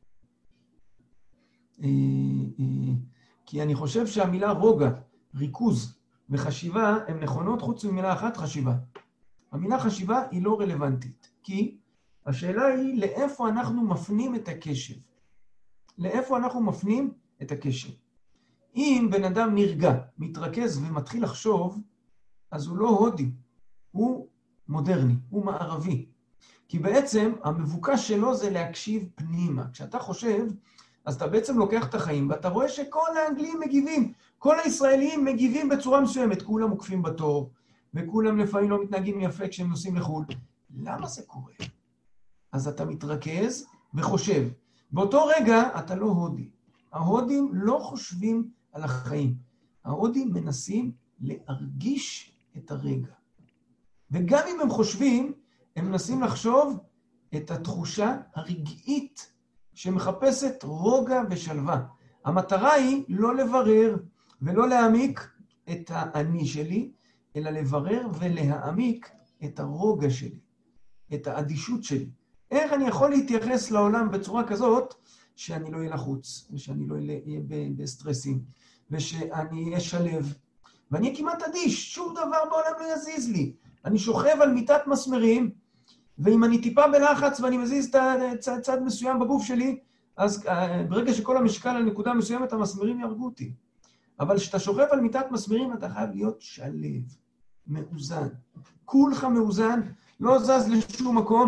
כי אני חושב שהמילה רוגע, ריכוז וחשיבה הן נכונות חוץ ממילה אחת, חשיבה. המילה חשיבה היא לא רלוונטית, כי השאלה היא לאיפה אנחנו מפנים את הקשב. לאיפה אנחנו מפנים את הקשב. אם בן אדם נרגע, מתרכז ומתחיל לחשוב, אז הוא לא הודי, הוא מודרני, הוא מערבי. כי בעצם המבוקש שלו זה להקשיב פנימה. כשאתה חושב, אז אתה בעצם לוקח את החיים, ואתה רואה שכל האנגלים מגיבים, כל הישראלים מגיבים בצורה מסוימת, כולם מוקפים בתור, וכולם לפעמים לא מתנהגים יפה כשהם נוסעים לחו"ל. למה זה קורה? אז אתה מתרכז וחושב. באותו רגע אתה לא הודי. ההודים לא חושבים על החיים. ההודים מנסים להרגיש את הרגע. וגם אם הם חושבים, הם מנסים לחשוב את התחושה הרגעית שמחפשת רוגע ושלווה. המטרה היא לא לברר ולא להעמיק את האני שלי, אלא לברר ולהעמיק את הרוגע שלי, את האדישות שלי. איך אני יכול להתייחס לעולם בצורה כזאת שאני לא אהיה לחוץ, ושאני לא אהיה בסטרסים, ושאני אהיה שלב, ואני אהיה כמעט אדיש, שום דבר בעולם לא יזיז לי. אני שוכב על מיטת מסמרים, ואם אני טיפה בלחץ ואני מזיז את צד מסוים בגוף שלי, אז ברגע שכל המשקל על נקודה מסוימת, המסמרים ירגו אותי. אבל כשאתה שוכב על מיטת מסמרים, אתה חייב להיות שלב, מאוזן. כולך מאוזן, לא זז לשום מקום,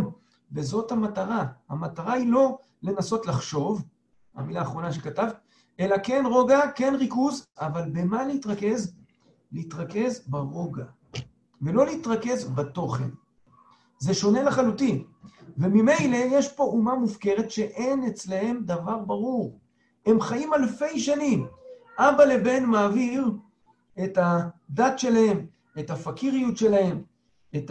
וזאת המטרה. המטרה היא לא לנסות לחשוב, המילה האחרונה שכתבת, אלא כן רוגע, כן ריכוז, אבל במה להתרכז? להתרכז ברוגע, ולא להתרכז בתוכן. זה שונה לחלוטין. וממילא יש פה אומה מופקרת שאין אצלהם דבר ברור. הם חיים אלפי שנים. אבא לבן מעביר את הדת שלהם, את הפקיריות שלהם, את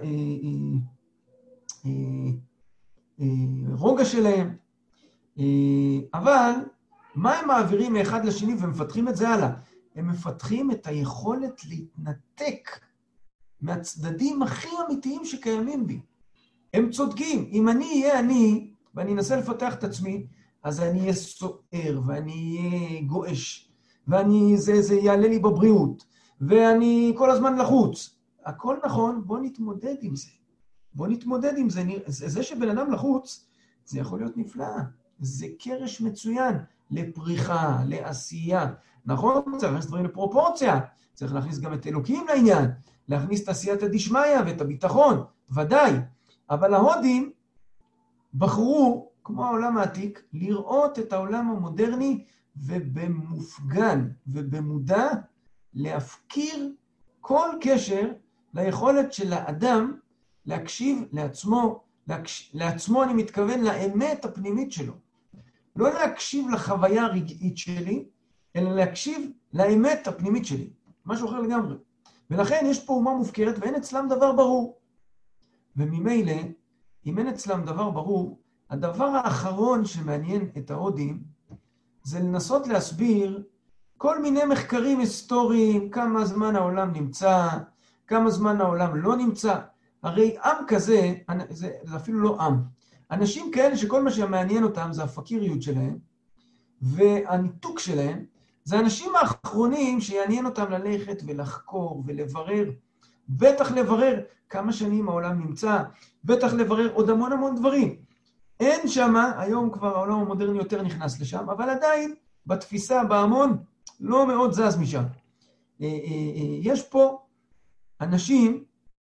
הרוגע שלהם. אבל מה הם מעבירים מאחד לשני ומפתחים את זה הלאה? הם מפתחים את היכולת להתנתק מהצדדים הכי אמיתיים שקיימים בי. הם צודקים. אם אני אהיה אני, ואני אנסה לפתח את עצמי, אז אני אהיה סוער, ואני אהיה גואש, זה יעלה לי בבריאות, ואני כל הזמן לחוץ. הכל נכון, בוא נתמודד עם זה. בוא נתמודד עם זה. זה שבן אדם לחוץ, זה יכול להיות נפלא. זה קרש מצוין לפריחה, לעשייה. נכון? צריך להכניס דברים לפרופורציה. צריך להכניס גם את אלוקים לעניין. להכניס את עשייתא דשמיא ואת הביטחון, ודאי. אבל ההודים בחרו, כמו העולם העתיק, לראות את העולם המודרני ובמופגן ובמודע להפקיר כל קשר ליכולת של האדם להקשיב לעצמו, לעצמו אני מתכוון לאמת הפנימית שלו. לא להקשיב לחוויה הרגעית שלי, אלא להקשיב לאמת הפנימית שלי. משהו אחר לגמרי. ולכן יש פה אומה מופקרת ואין אצלם דבר ברור. וממילא, אם אין אצלם דבר ברור, הדבר האחרון שמעניין את ההודים, זה לנסות להסביר כל מיני מחקרים היסטוריים, כמה זמן העולם נמצא, כמה זמן העולם לא נמצא. הרי עם כזה, זה אפילו לא עם. אנשים כאלה שכל מה שמעניין אותם זה הפקיריות שלהם, והניתוק שלהם, זה האנשים האחרונים שיעניין אותם ללכת ולחקור ולברר, בטח לברר כמה שנים העולם נמצא, בטח לברר עוד המון המון דברים. אין שמה, היום כבר העולם המודרני יותר נכנס לשם, אבל עדיין בתפיסה, בהמון, לא מאוד זז משם. יש פה אנשים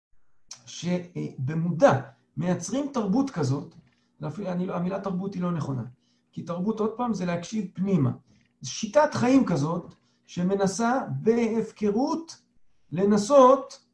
שבמודע מייצרים תרבות כזאת, המילה תרבות היא לא נכונה, כי תרבות עוד פעם זה להקשיב פנימה. שיטת חיים כזאת שמנסה בהפקרות לנסות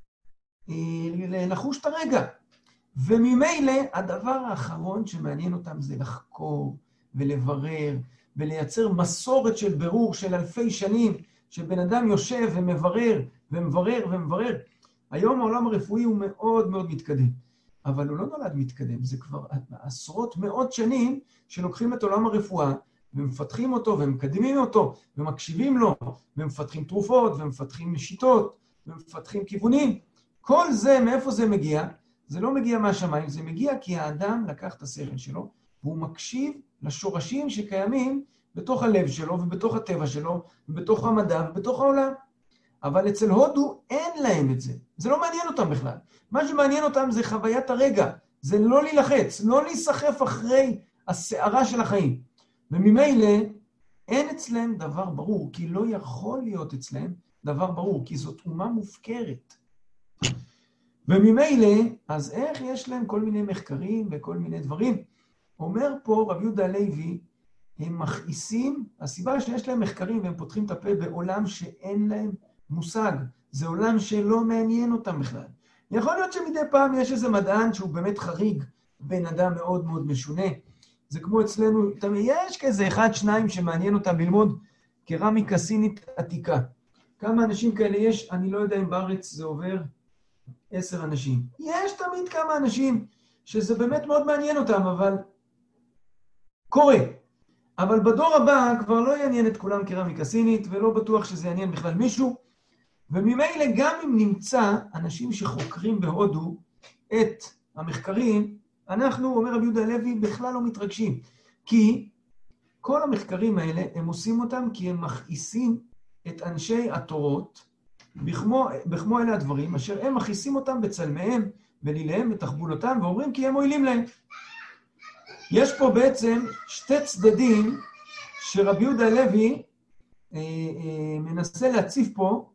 לחוש את הרגע. וממילא הדבר האחרון שמעניין אותם זה לחקור ולברר ולייצר מסורת של ברור של אלפי שנים, שבן אדם יושב ומברר ומברר ומברר. היום העולם הרפואי הוא מאוד מאוד מתקדם, אבל הוא לא נולד מתקדם, זה כבר עשרות מאות שנים שלוקחים את עולם הרפואה ומפתחים אותו ומקדמים אותו ומקשיבים לו ומפתחים תרופות ומפתחים שיטות ומפתחים כיוונים. כל זה, מאיפה זה מגיע? זה לא מגיע מהשמיים, זה מגיע כי האדם לקח את השכל שלו והוא מקשיב לשורשים שקיימים בתוך הלב שלו ובתוך הטבע שלו ובתוך המדע ובתוך העולם. אבל אצל הודו אין להם את זה. זה לא מעניין אותם בכלל. מה שמעניין אותם זה חוויית הרגע. זה לא להילחץ, לא להיסחף אחרי השערה של החיים. וממילא אין אצלם דבר ברור, כי לא יכול להיות אצלם דבר ברור, כי זאת אומה מופקרת. וממילא, אז איך יש להם כל מיני מחקרים וכל מיני דברים? אומר פה רבי יהודה הלוי, הם מכעיסים, הסיבה שיש להם מחקרים והם פותחים את הפה בעולם שאין להם מושג, זה עולם שלא מעניין אותם בכלל. יכול להיות שמדי פעם יש איזה מדען שהוא באמת חריג, בן אדם מאוד מאוד משונה. זה כמו אצלנו, יש כזה אחד, שניים שמעניין אותם ללמוד קרמיקה סינית עתיקה. כמה אנשים כאלה יש? אני לא יודע אם בארץ זה עובר 10 אנשים. יש תמיד כמה אנשים שזה באמת מאוד מעניין אותם, אבל קורה. אבל בדור הבא כבר לא יעניין את כולם קרמיקה סינית, ולא בטוח שזה יעניין בכלל מישהו. וממילא גם אם נמצא אנשים שחוקרים בהודו את המחקרים, אנחנו, אומר רבי יהודה הלוי, בכלל לא מתרגשים. כי כל המחקרים האלה, הם עושים אותם כי הם מכעיסים את אנשי התורות, בכמו אלה הדברים, אשר הם מכעיסים אותם בצלמיהם וליליהם ותחבולותם, ואומרים כי הם מועילים להם. יש פה בעצם שתי צדדים שרבי יהודה הלוי מנסה להציף פה,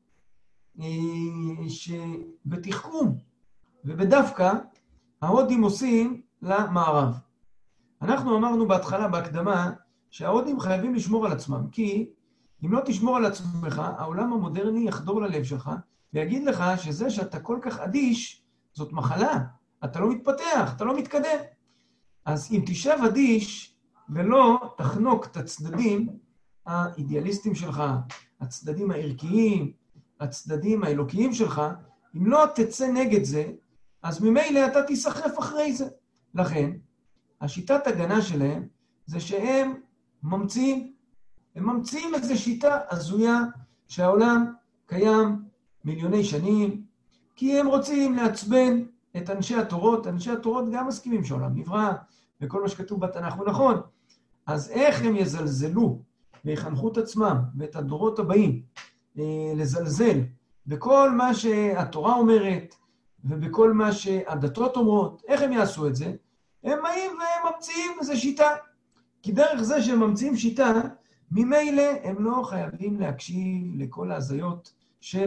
שבתחכום ובדווקא ההודים עושים למערב. אנחנו אמרנו בהתחלה, בהקדמה, שההודים חייבים לשמור על עצמם, כי אם לא תשמור על עצמך, העולם המודרני יחדור ללב שלך, ויגיד לך שזה שאתה כל כך אדיש, זאת מחלה. אתה לא מתפתח, אתה לא מתקדם. אז אם תשב אדיש, ולא תחנוק את הצדדים האידיאליסטים שלך, הצדדים הערכיים, הצדדים האלוקיים שלך, אם לא תצא נגד זה, אז ממילא אתה תיסחף אחרי זה. לכן, השיטת הגנה שלהם זה שהם ממציאים. הם ממציאים איזו שיטה הזויה שהעולם קיים מיליוני שנים, כי הם רוצים לעצבן את אנשי התורות. אנשי התורות גם מסכימים שהעולם נברא, וכל מה שכתוב בתנ"ך הוא נכון. אז איך הם יזלזלו ויחנכו את עצמם ואת הדורות הבאים לזלזל בכל מה שהתורה אומרת ובכל מה שהדתות אומרות? איך הם יעשו את זה? הם באים והם ממציאים איזו שיטה. כי דרך זה שהם ממציאים שיטה, ממילא הם לא חייבים להקשיב לכל ההזיות של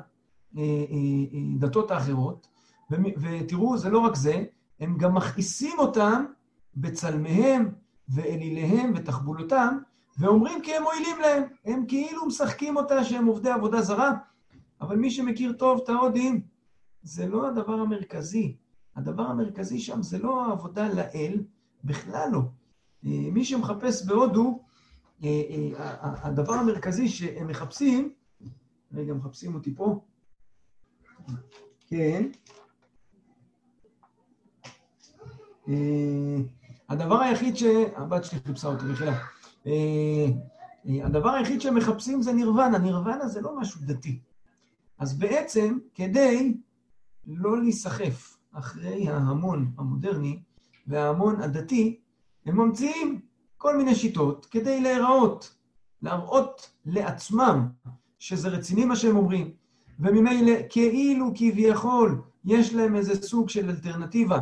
הדתות האחרות. ותראו, זה לא רק זה, הם גם מכעיסים אותם בצלמיהם ואליליהם ותחבולותם, ואומרים כי הם מועילים להם. הם כאילו משחקים אותה שהם עובדי עבודה זרה, אבל מי שמכיר טוב את ההודים, זה לא הדבר המרכזי. הדבר המרכזי שם זה לא העבודה לאל, בכלל לא. מי שמחפש בהודו, הדבר המרכזי שהם מחפשים, רגע, מחפשים אותי פה, כן, הדבר היחיד הבת שלי חיפשה אותי, בכלל. הדבר היחיד שהם מחפשים זה נירוונה. נירוונה זה לא משהו דתי. אז בעצם, כדי לא להיסחף אחרי ההמון המודרני וההמון הדתי, הם ממציאים כל מיני שיטות כדי להראות לעצמם שזה רציני מה שהם אומרים, וממילא כאילו כביכול יש להם איזה סוג של אלטרנטיבה,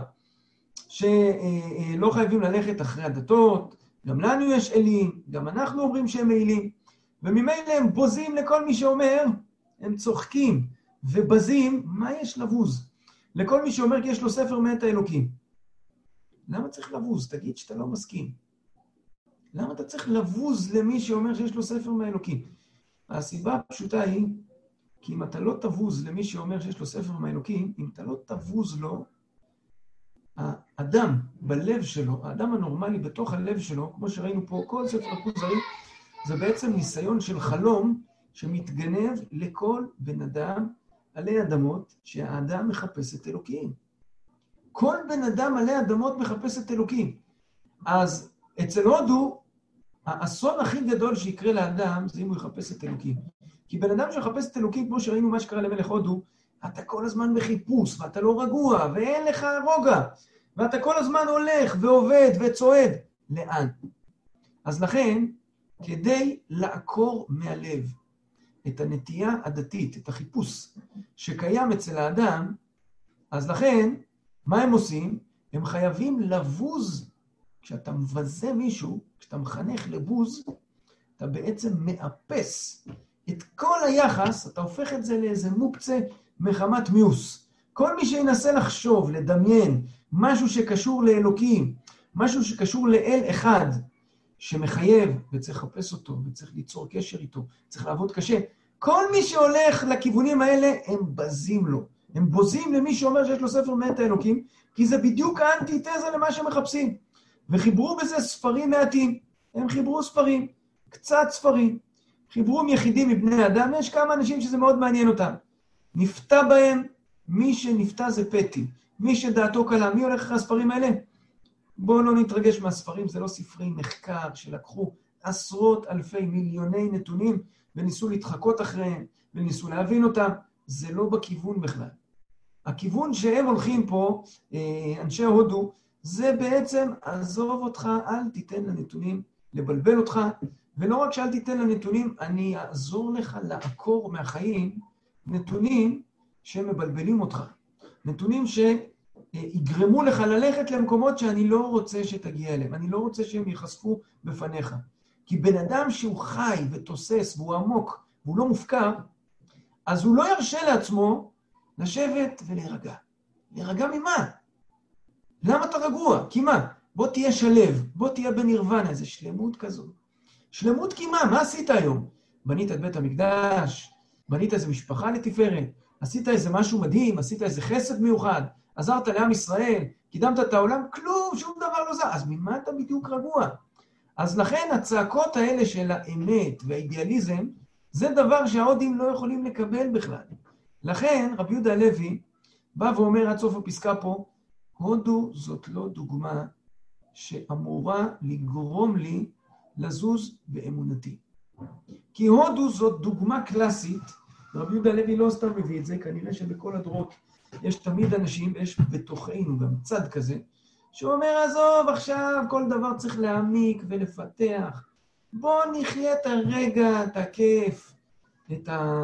שלא חייבים ללכת אחרי הדתות, גם לנו יש אלים, גם אנחנו אומרים שהם מעילים, וממילא הם בוזים לכל מי שאומר, הם צוחקים ובזים, מה יש לבוז? לכל מי שאומר כי יש לו ספר מאת האלוקים. למה צריך לבוז? תגיד שאתה לא מסכים. למה אתה צריך לבוז למי שאומר שיש לו ספר מהאלוקים? הסיבה הפשוטה היא, כי אם אתה לא תבוז למי שאומר שיש לו ספר מהאלוקים, אם אתה לא תבוז לו, האדם בלב שלו, האדם הנורמלי בתוך הלב שלו, כמו שראינו פה, כל ספר הכוזרי, זה בעצם ניסיון של חלום שמתגנב לכל בן אדם עלי אדמות, שהאדם מחפש את אלוקים. כל בן אדם עלי אדמות מחפש את אלוקים. אז אצל הודו, האסון הכי גדול שיקרה לאדם, זה אם הוא יחפש את אלוקים. כי בן אדם שמחפש את אלוקים, כמו שראינו מה שקרה למלך הודו, אתה כל הזמן בחיפוש, ואתה לא רגוע, ואין לך רוגע, ואתה כל הזמן הולך ועובד וצועד. לאן? אז לכן, כדי לעקור מהלב את הנטייה הדתית, את החיפוש שקיים אצל האדם, אז לכן, מה הם עושים? הם חייבים לבוז. כשאתה מבזה מישהו, כשאתה מחנך לבוז, אתה בעצם מאפס את כל היחס, אתה הופך את זה לאיזה מוקצה מחמת מיוס. כל מי שינסה לחשוב, לדמיין, משהו שקשור לאלוקים, משהו שקשור לאל אחד, שמחייב וצריך לחפש אותו, וצריך ליצור קשר איתו, צריך לעבוד קשה. כל מי שהולך לכיוונים האלה, הם בזים לו. הם בוזים למי שאומר שיש לו ספר מאת האלוקים, כי זה בדיוק האנטיתזה למה שמחפשים. וחיברו בזה ספרים מעטים. הם חיברו ספרים, קצת ספרים. חיברו יחידים מבני אדם, יש כמה אנשים שזה מאוד מעניין אותם. נפתה בהם, מי שנפתה זה פטי. מי שדעתו קלה, מי הולך אחרי הספרים האלה? בואו לא נתרגש מהספרים, זה לא ספרי מחקר שלקחו עשרות אלפי מיליוני נתונים, וניסו להתחקות אחריהם, וניסו להבין אותם. זה לא בכיוון בכלל. הכיוון שהם הולכים פה, אנשי הודו, זה בעצם, עזוב אותך, אל תיתן לנתונים לבלבל אותך, ולא רק שאל תיתן לנתונים, אני אעזור לך לעקור מהחיים נתונים שמבלבלים אותך. נתונים שיגרמו לך ללכת למקומות שאני לא רוצה שתגיע אליהם, אני לא רוצה שהם ייחשפו בפניך. כי בן אדם שהוא חי ותוסס והוא עמוק והוא לא מופקר, אז הוא לא ירשה לעצמו לשבת ולהירגע. להירגע ממה? למה אתה רגוע? כי מה? בוא תהיה שלב, בוא תהיה בנירוונה, איזה שלמות כזו. שלמות כי מה עשית היום? בנית את בית המקדש, בנית איזה משפחה לתפארת, עשית איזה משהו מדהים, עשית איזה חסד מיוחד, עזרת לעם ישראל, קידמת את העולם, כלום, שום דבר לא זר. אז ממה אתה בדיוק רגוע? אז לכן הצעקות האלה של האמת והאידיאליזם, זה דבר שההודים לא יכולים לקבל בכלל. לכן רבי יהודה הלוי בא ואומר עד סוף הפסקה פה, הודו זאת לא דוגמה שאמורה לגרום לי לזוז באמונתי. כי הודו זאת דוגמה קלאסית, רבי יהודה הלוי לא סתם מביא את זה, כנראה שבכל הדורות יש תמיד אנשים, ויש בתוכנו גם צד כזה, שאומר, עזוב, עכשיו כל דבר צריך להעמיק ולפתח. בוא נחיה את הרגע, את הכיף, את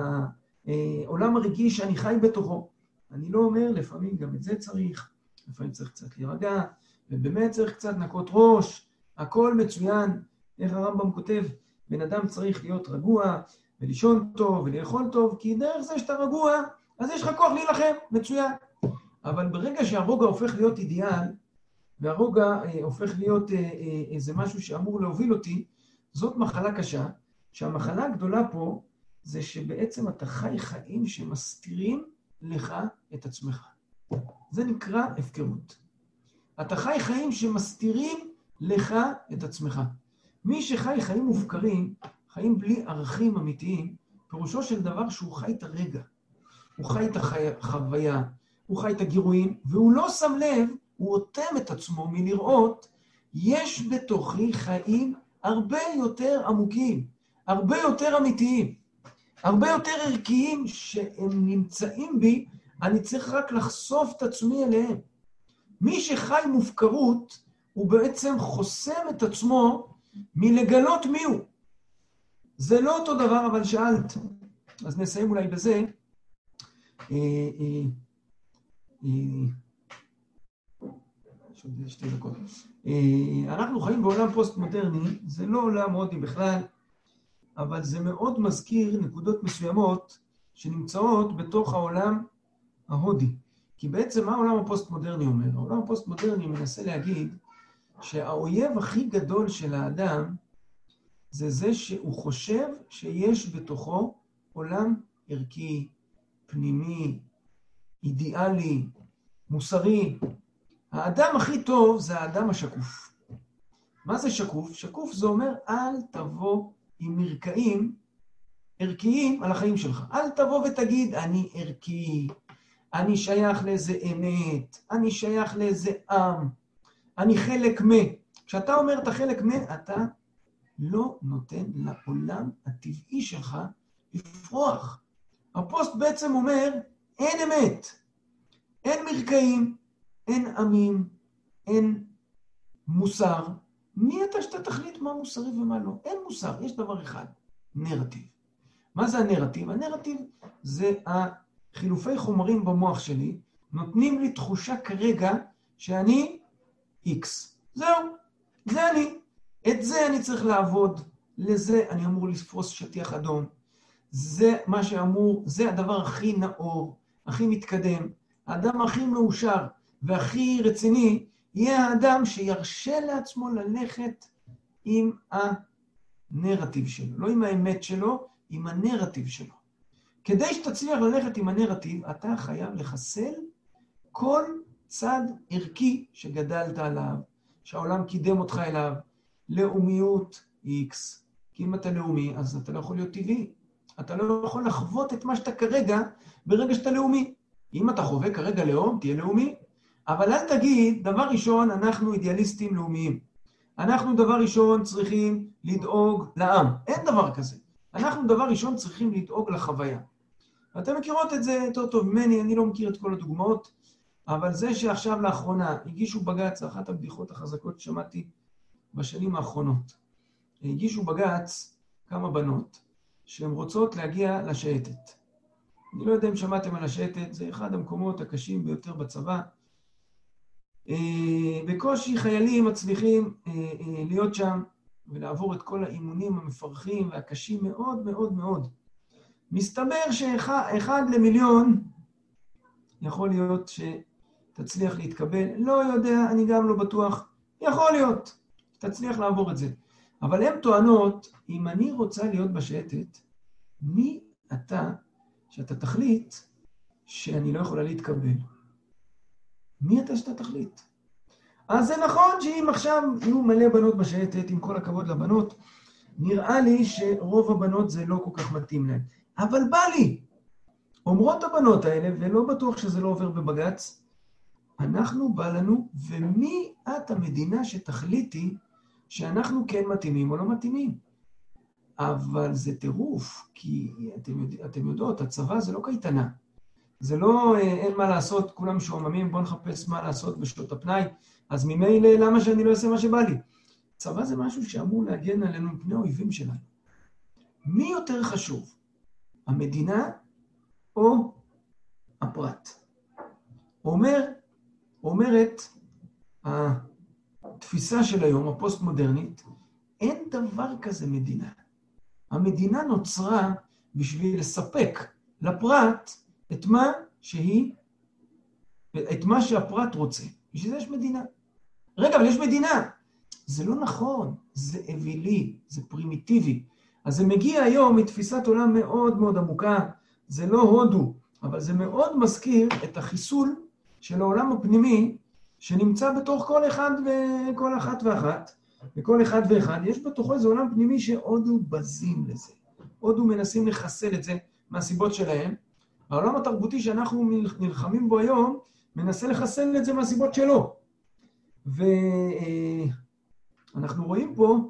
העולם הרגיש שאני חי בתוכו. אני לא אומר, לפעמים גם את זה צריך, לפעמים צריך קצת להירגע, ובאמת צריך קצת נקות ראש, הכל מצוין. איך הרמב"ם כותב, בן אדם צריך להיות רגוע, ולישון טוב, ולאכול טוב, כי דרך זה שאתה רגוע, אז יש לך כוח להילחם, מצוין. אבל ברגע שהרוגע הופך להיות אידיאל, והרוגע הופך להיות איזה משהו שאמור להוביל אותי, זאת מחלה קשה, שהמחלה הגדולה פה, זה שבעצם אתה חי חיים שמסתירים לך את עצמך. זה נקרא הפקרות. אתה חי חיים שמסתירים לך את עצמך. מי שחי חיים מופקרים, חיים בלי ערכים אמיתיים, פירושו של דבר שהוא חי את הרגע. הוא חי את החוויה, הוא חי את הגירויים, והוא לא שם לב, הוא אוטם את עצמו מלראות, יש בתוכי חיים הרבה יותר עמוקים, הרבה יותר אמיתיים, הרבה יותר ערכיים שהם נמצאים בי, אני צריך רק לחשוף את עצמי אליהם. מי שחי מופקרות, הוא בעצם חוסם את עצמו מלגלות מי הוא. זה לא אותו דבר, אבל שאלת. אז נסיים אולי בזה. שתי דקות. אנחנו חיים בעולם פוסט-מודרני, זה לא עולם הודי בכלל, אבל זה מאוד מזכיר נקודות מסוימות שנמצאות בתוך העולם ההודי. כי בעצם מה העולם הפוסט-מודרני אומר? העולם הפוסט-מודרני מנסה להגיד שהאויב הכי גדול של האדם זה זה שהוא חושב שיש בתוכו עולם ערכי, פנימי, אידיאלי, מוסרי. האדם הכי טוב זה האדם השקוף. מה זה שקוף? שקוף זה אומר אל תבוא עם מרקעים ערכיים על החיים שלך. אל תבוא ותגיד אני ערכי, אני שייך לאיזה אמת, אני שייך לאיזה עם, אני חלק כשאתה אומר אתה חלק אתה לא נותן לעולם הטבעי שלך לפרוח. הפוסט בעצם אומר, אין אמת, אין מרקעים, אין עמים, אין מוסר. מי אתה שאתה תחליט מה מוסרי ומה לא? אין מוסר, יש דבר אחד, נרטיב. מה זה הנרטיב? הנרטיב זה החילופי חומרים במוח שלי, נותנים לי תחושה כרגע שאני איקס. זהו, זה אני. את זה אני צריך לעבוד, לזה אני אמור לפרוס שטיח אדום. זה מה שאמור, זה הדבר הכי נאור, הכי מתקדם. האדם הכי מאושר והכי רציני, יהיה האדם שירשה לעצמו ללכת עם הנרטיב שלו. לא עם האמת שלו, עם הנרטיב שלו. כדי שתצליח ללכת עם הנרטיב, אתה חייב לחסל כל צד ערכי שגדלת עליו, שהעולם קידם אותך אליו. לאומיות X. כי אם אתה לאומי, אז אתה לא יכול להיות טבעי. אתה לא יכול לחוות את מה שאתה כרגע, ברגע שאתה לאומי. אם אתה חווה כרגע לאום, תהיה לאומי. אבל אל תגיד, דבר ראשון, אנחנו אידיאליסטים לאומיים. אנחנו דבר ראשון צריכים לדאוג לעם. אין דבר כזה. אנחנו דבר ראשון צריכים לדאוג לחוויה. ואתם מכירות את זה יותר טוב ממני, אני לא מכיר את כל הדוגמאות, אבל זה שעכשיו לאחרונה הגישו בג"ץ, אחת הבדיחות החזקות ששמעתי בשנים האחרונות. הגישו בג"ץ כמה בנות שהן רוצות להגיע לשייטת. אני לא יודע אם שמעתם על השייטת, זה אחד המקומות הקשים ביותר בצבא. בקושי חיילים מצליחים להיות שם ולעבור את כל האימונים המפרכים והקשים מאוד מאוד מאוד. מסתבר שאחד למיליון יכול להיות תצליח להתקבל, לא יודע, אני גם לא בטוח, יכול להיות, תצליח לעבור את זה. אבל הן טוענות, אם אני רוצה להיות בשייטת, מי אתה שאתה תחליט שאני לא יכולה להתקבל? מי אתה שאתה תחליט? אז זה נכון שאם עכשיו יהיו מלא בנות בשייטת, עם כל הכבוד לבנות, נראה לי שרוב הבנות זה לא כל כך מתאים להן. אבל בא לי! אומרות הבנות האלה, ולא בטוח שזה לא עובר בבגץ, אנחנו בא לנו, ומי את המדינה שתחליטי שאנחנו כן מתאימים או לא מתאימים? אבל זה טירוף, כי אתם יודעות, הצבא זה לא קייטנה. זה לא, אין מה לעשות, כולם שוממים, בוא נחפש מה לעשות בשעות הפנאי, אז ממילא למה שאני לא אעשה מה שבא לי? צבא זה משהו שאמור להגן עלינו מפני האויבים שלנו. מי יותר חשוב? המדינה או הפרט? אומרת התפיסה של היום, הפוסט-מודרנית, אין דבר כזה מדינה. המדינה נוצרה בשביל לספק לפרט את מה שהפרט רוצה. בשביל זה יש מדינה. רגע, אבל יש מדינה. זה לא נכון, זה אווילי, זה פרימיטיבי. אז זה מגיע היום מתפיסת עולם מאוד מאוד עמוקה, זה לא הודו, אבל זה מאוד מזכיר את החיסול של העולם הפנימי, שנמצא בתוך כל אחד וכל אחת ואחת, וכל אחד ואחד, יש בתוכו איזה עולם פנימי שהודו בזים לזה. הודו מנסים לחסל את זה מהסיבות שלהם, העולם התרבותי שאנחנו נלחמים בו היום, מנסה לחסל את זה מהסיבות שלו. ואנחנו רואים פה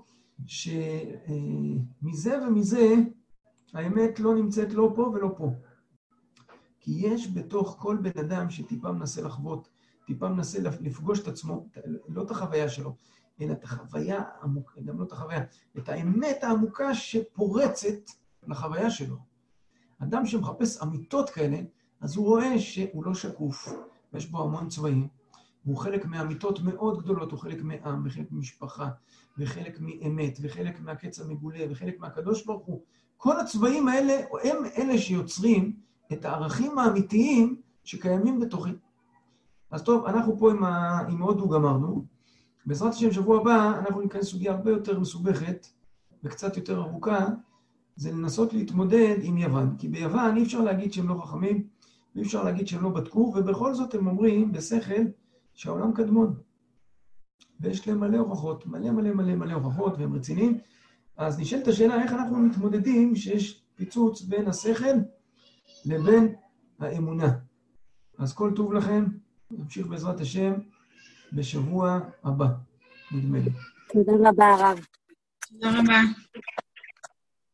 שמזה ומזה האמת לא נמצאת לא פה ולא פה. כי יש בתוך כל בן אדם שטיפה מנסה לחוות, טיפה מנסה לפגוש את עצמו, לא את החוויה שלו, אלא את החוויה העמוקה, גם לא את החוויה, את האמת העמוקה שפורצת לחוויה שלו. אדם שמחפש אמיתות כאלה, אז הוא רואה שהוא לא שקוף, ויש בו המון צבעים, והוא חלק מאמיתות מאוד גדולות, הוא חלק מעם, וחלק ממשפחה, וחלק מאמת, וחלק מהקץ המגולה, וחלק מהקדוש ברוך הוא. כל הצבעים האלה הם אלה שיוצרים את הערכים האמיתיים שקיימים בתוכי. אז טוב, אנחנו פה עם הודו גמרנו. בעזרת השם שבוע הבא אנחנו ניכנס סוגיה הרבה יותר מסובכת וקצת יותר ארוכה, זה לנסות להתמודד עם יוון. כי ביוון אי אפשר להגיד שהם לא חכמים, ואי אפשר להגיד שהם לא בדקו, ובכל זאת הם אומרים בשכל שהעולם קדמון. ויש להם מלא הוכחות, מלא הוכחות, והם רציניים. אז נשאלת השאלה איך אנחנו מתמודדים שיש פיצוץ בין השכל לבין האמונה. אז כל טוב לכם, נמשיך בעזרת השם בשבוע הבא, נדמה לי. תודה רבה, הרב. תודה רבה.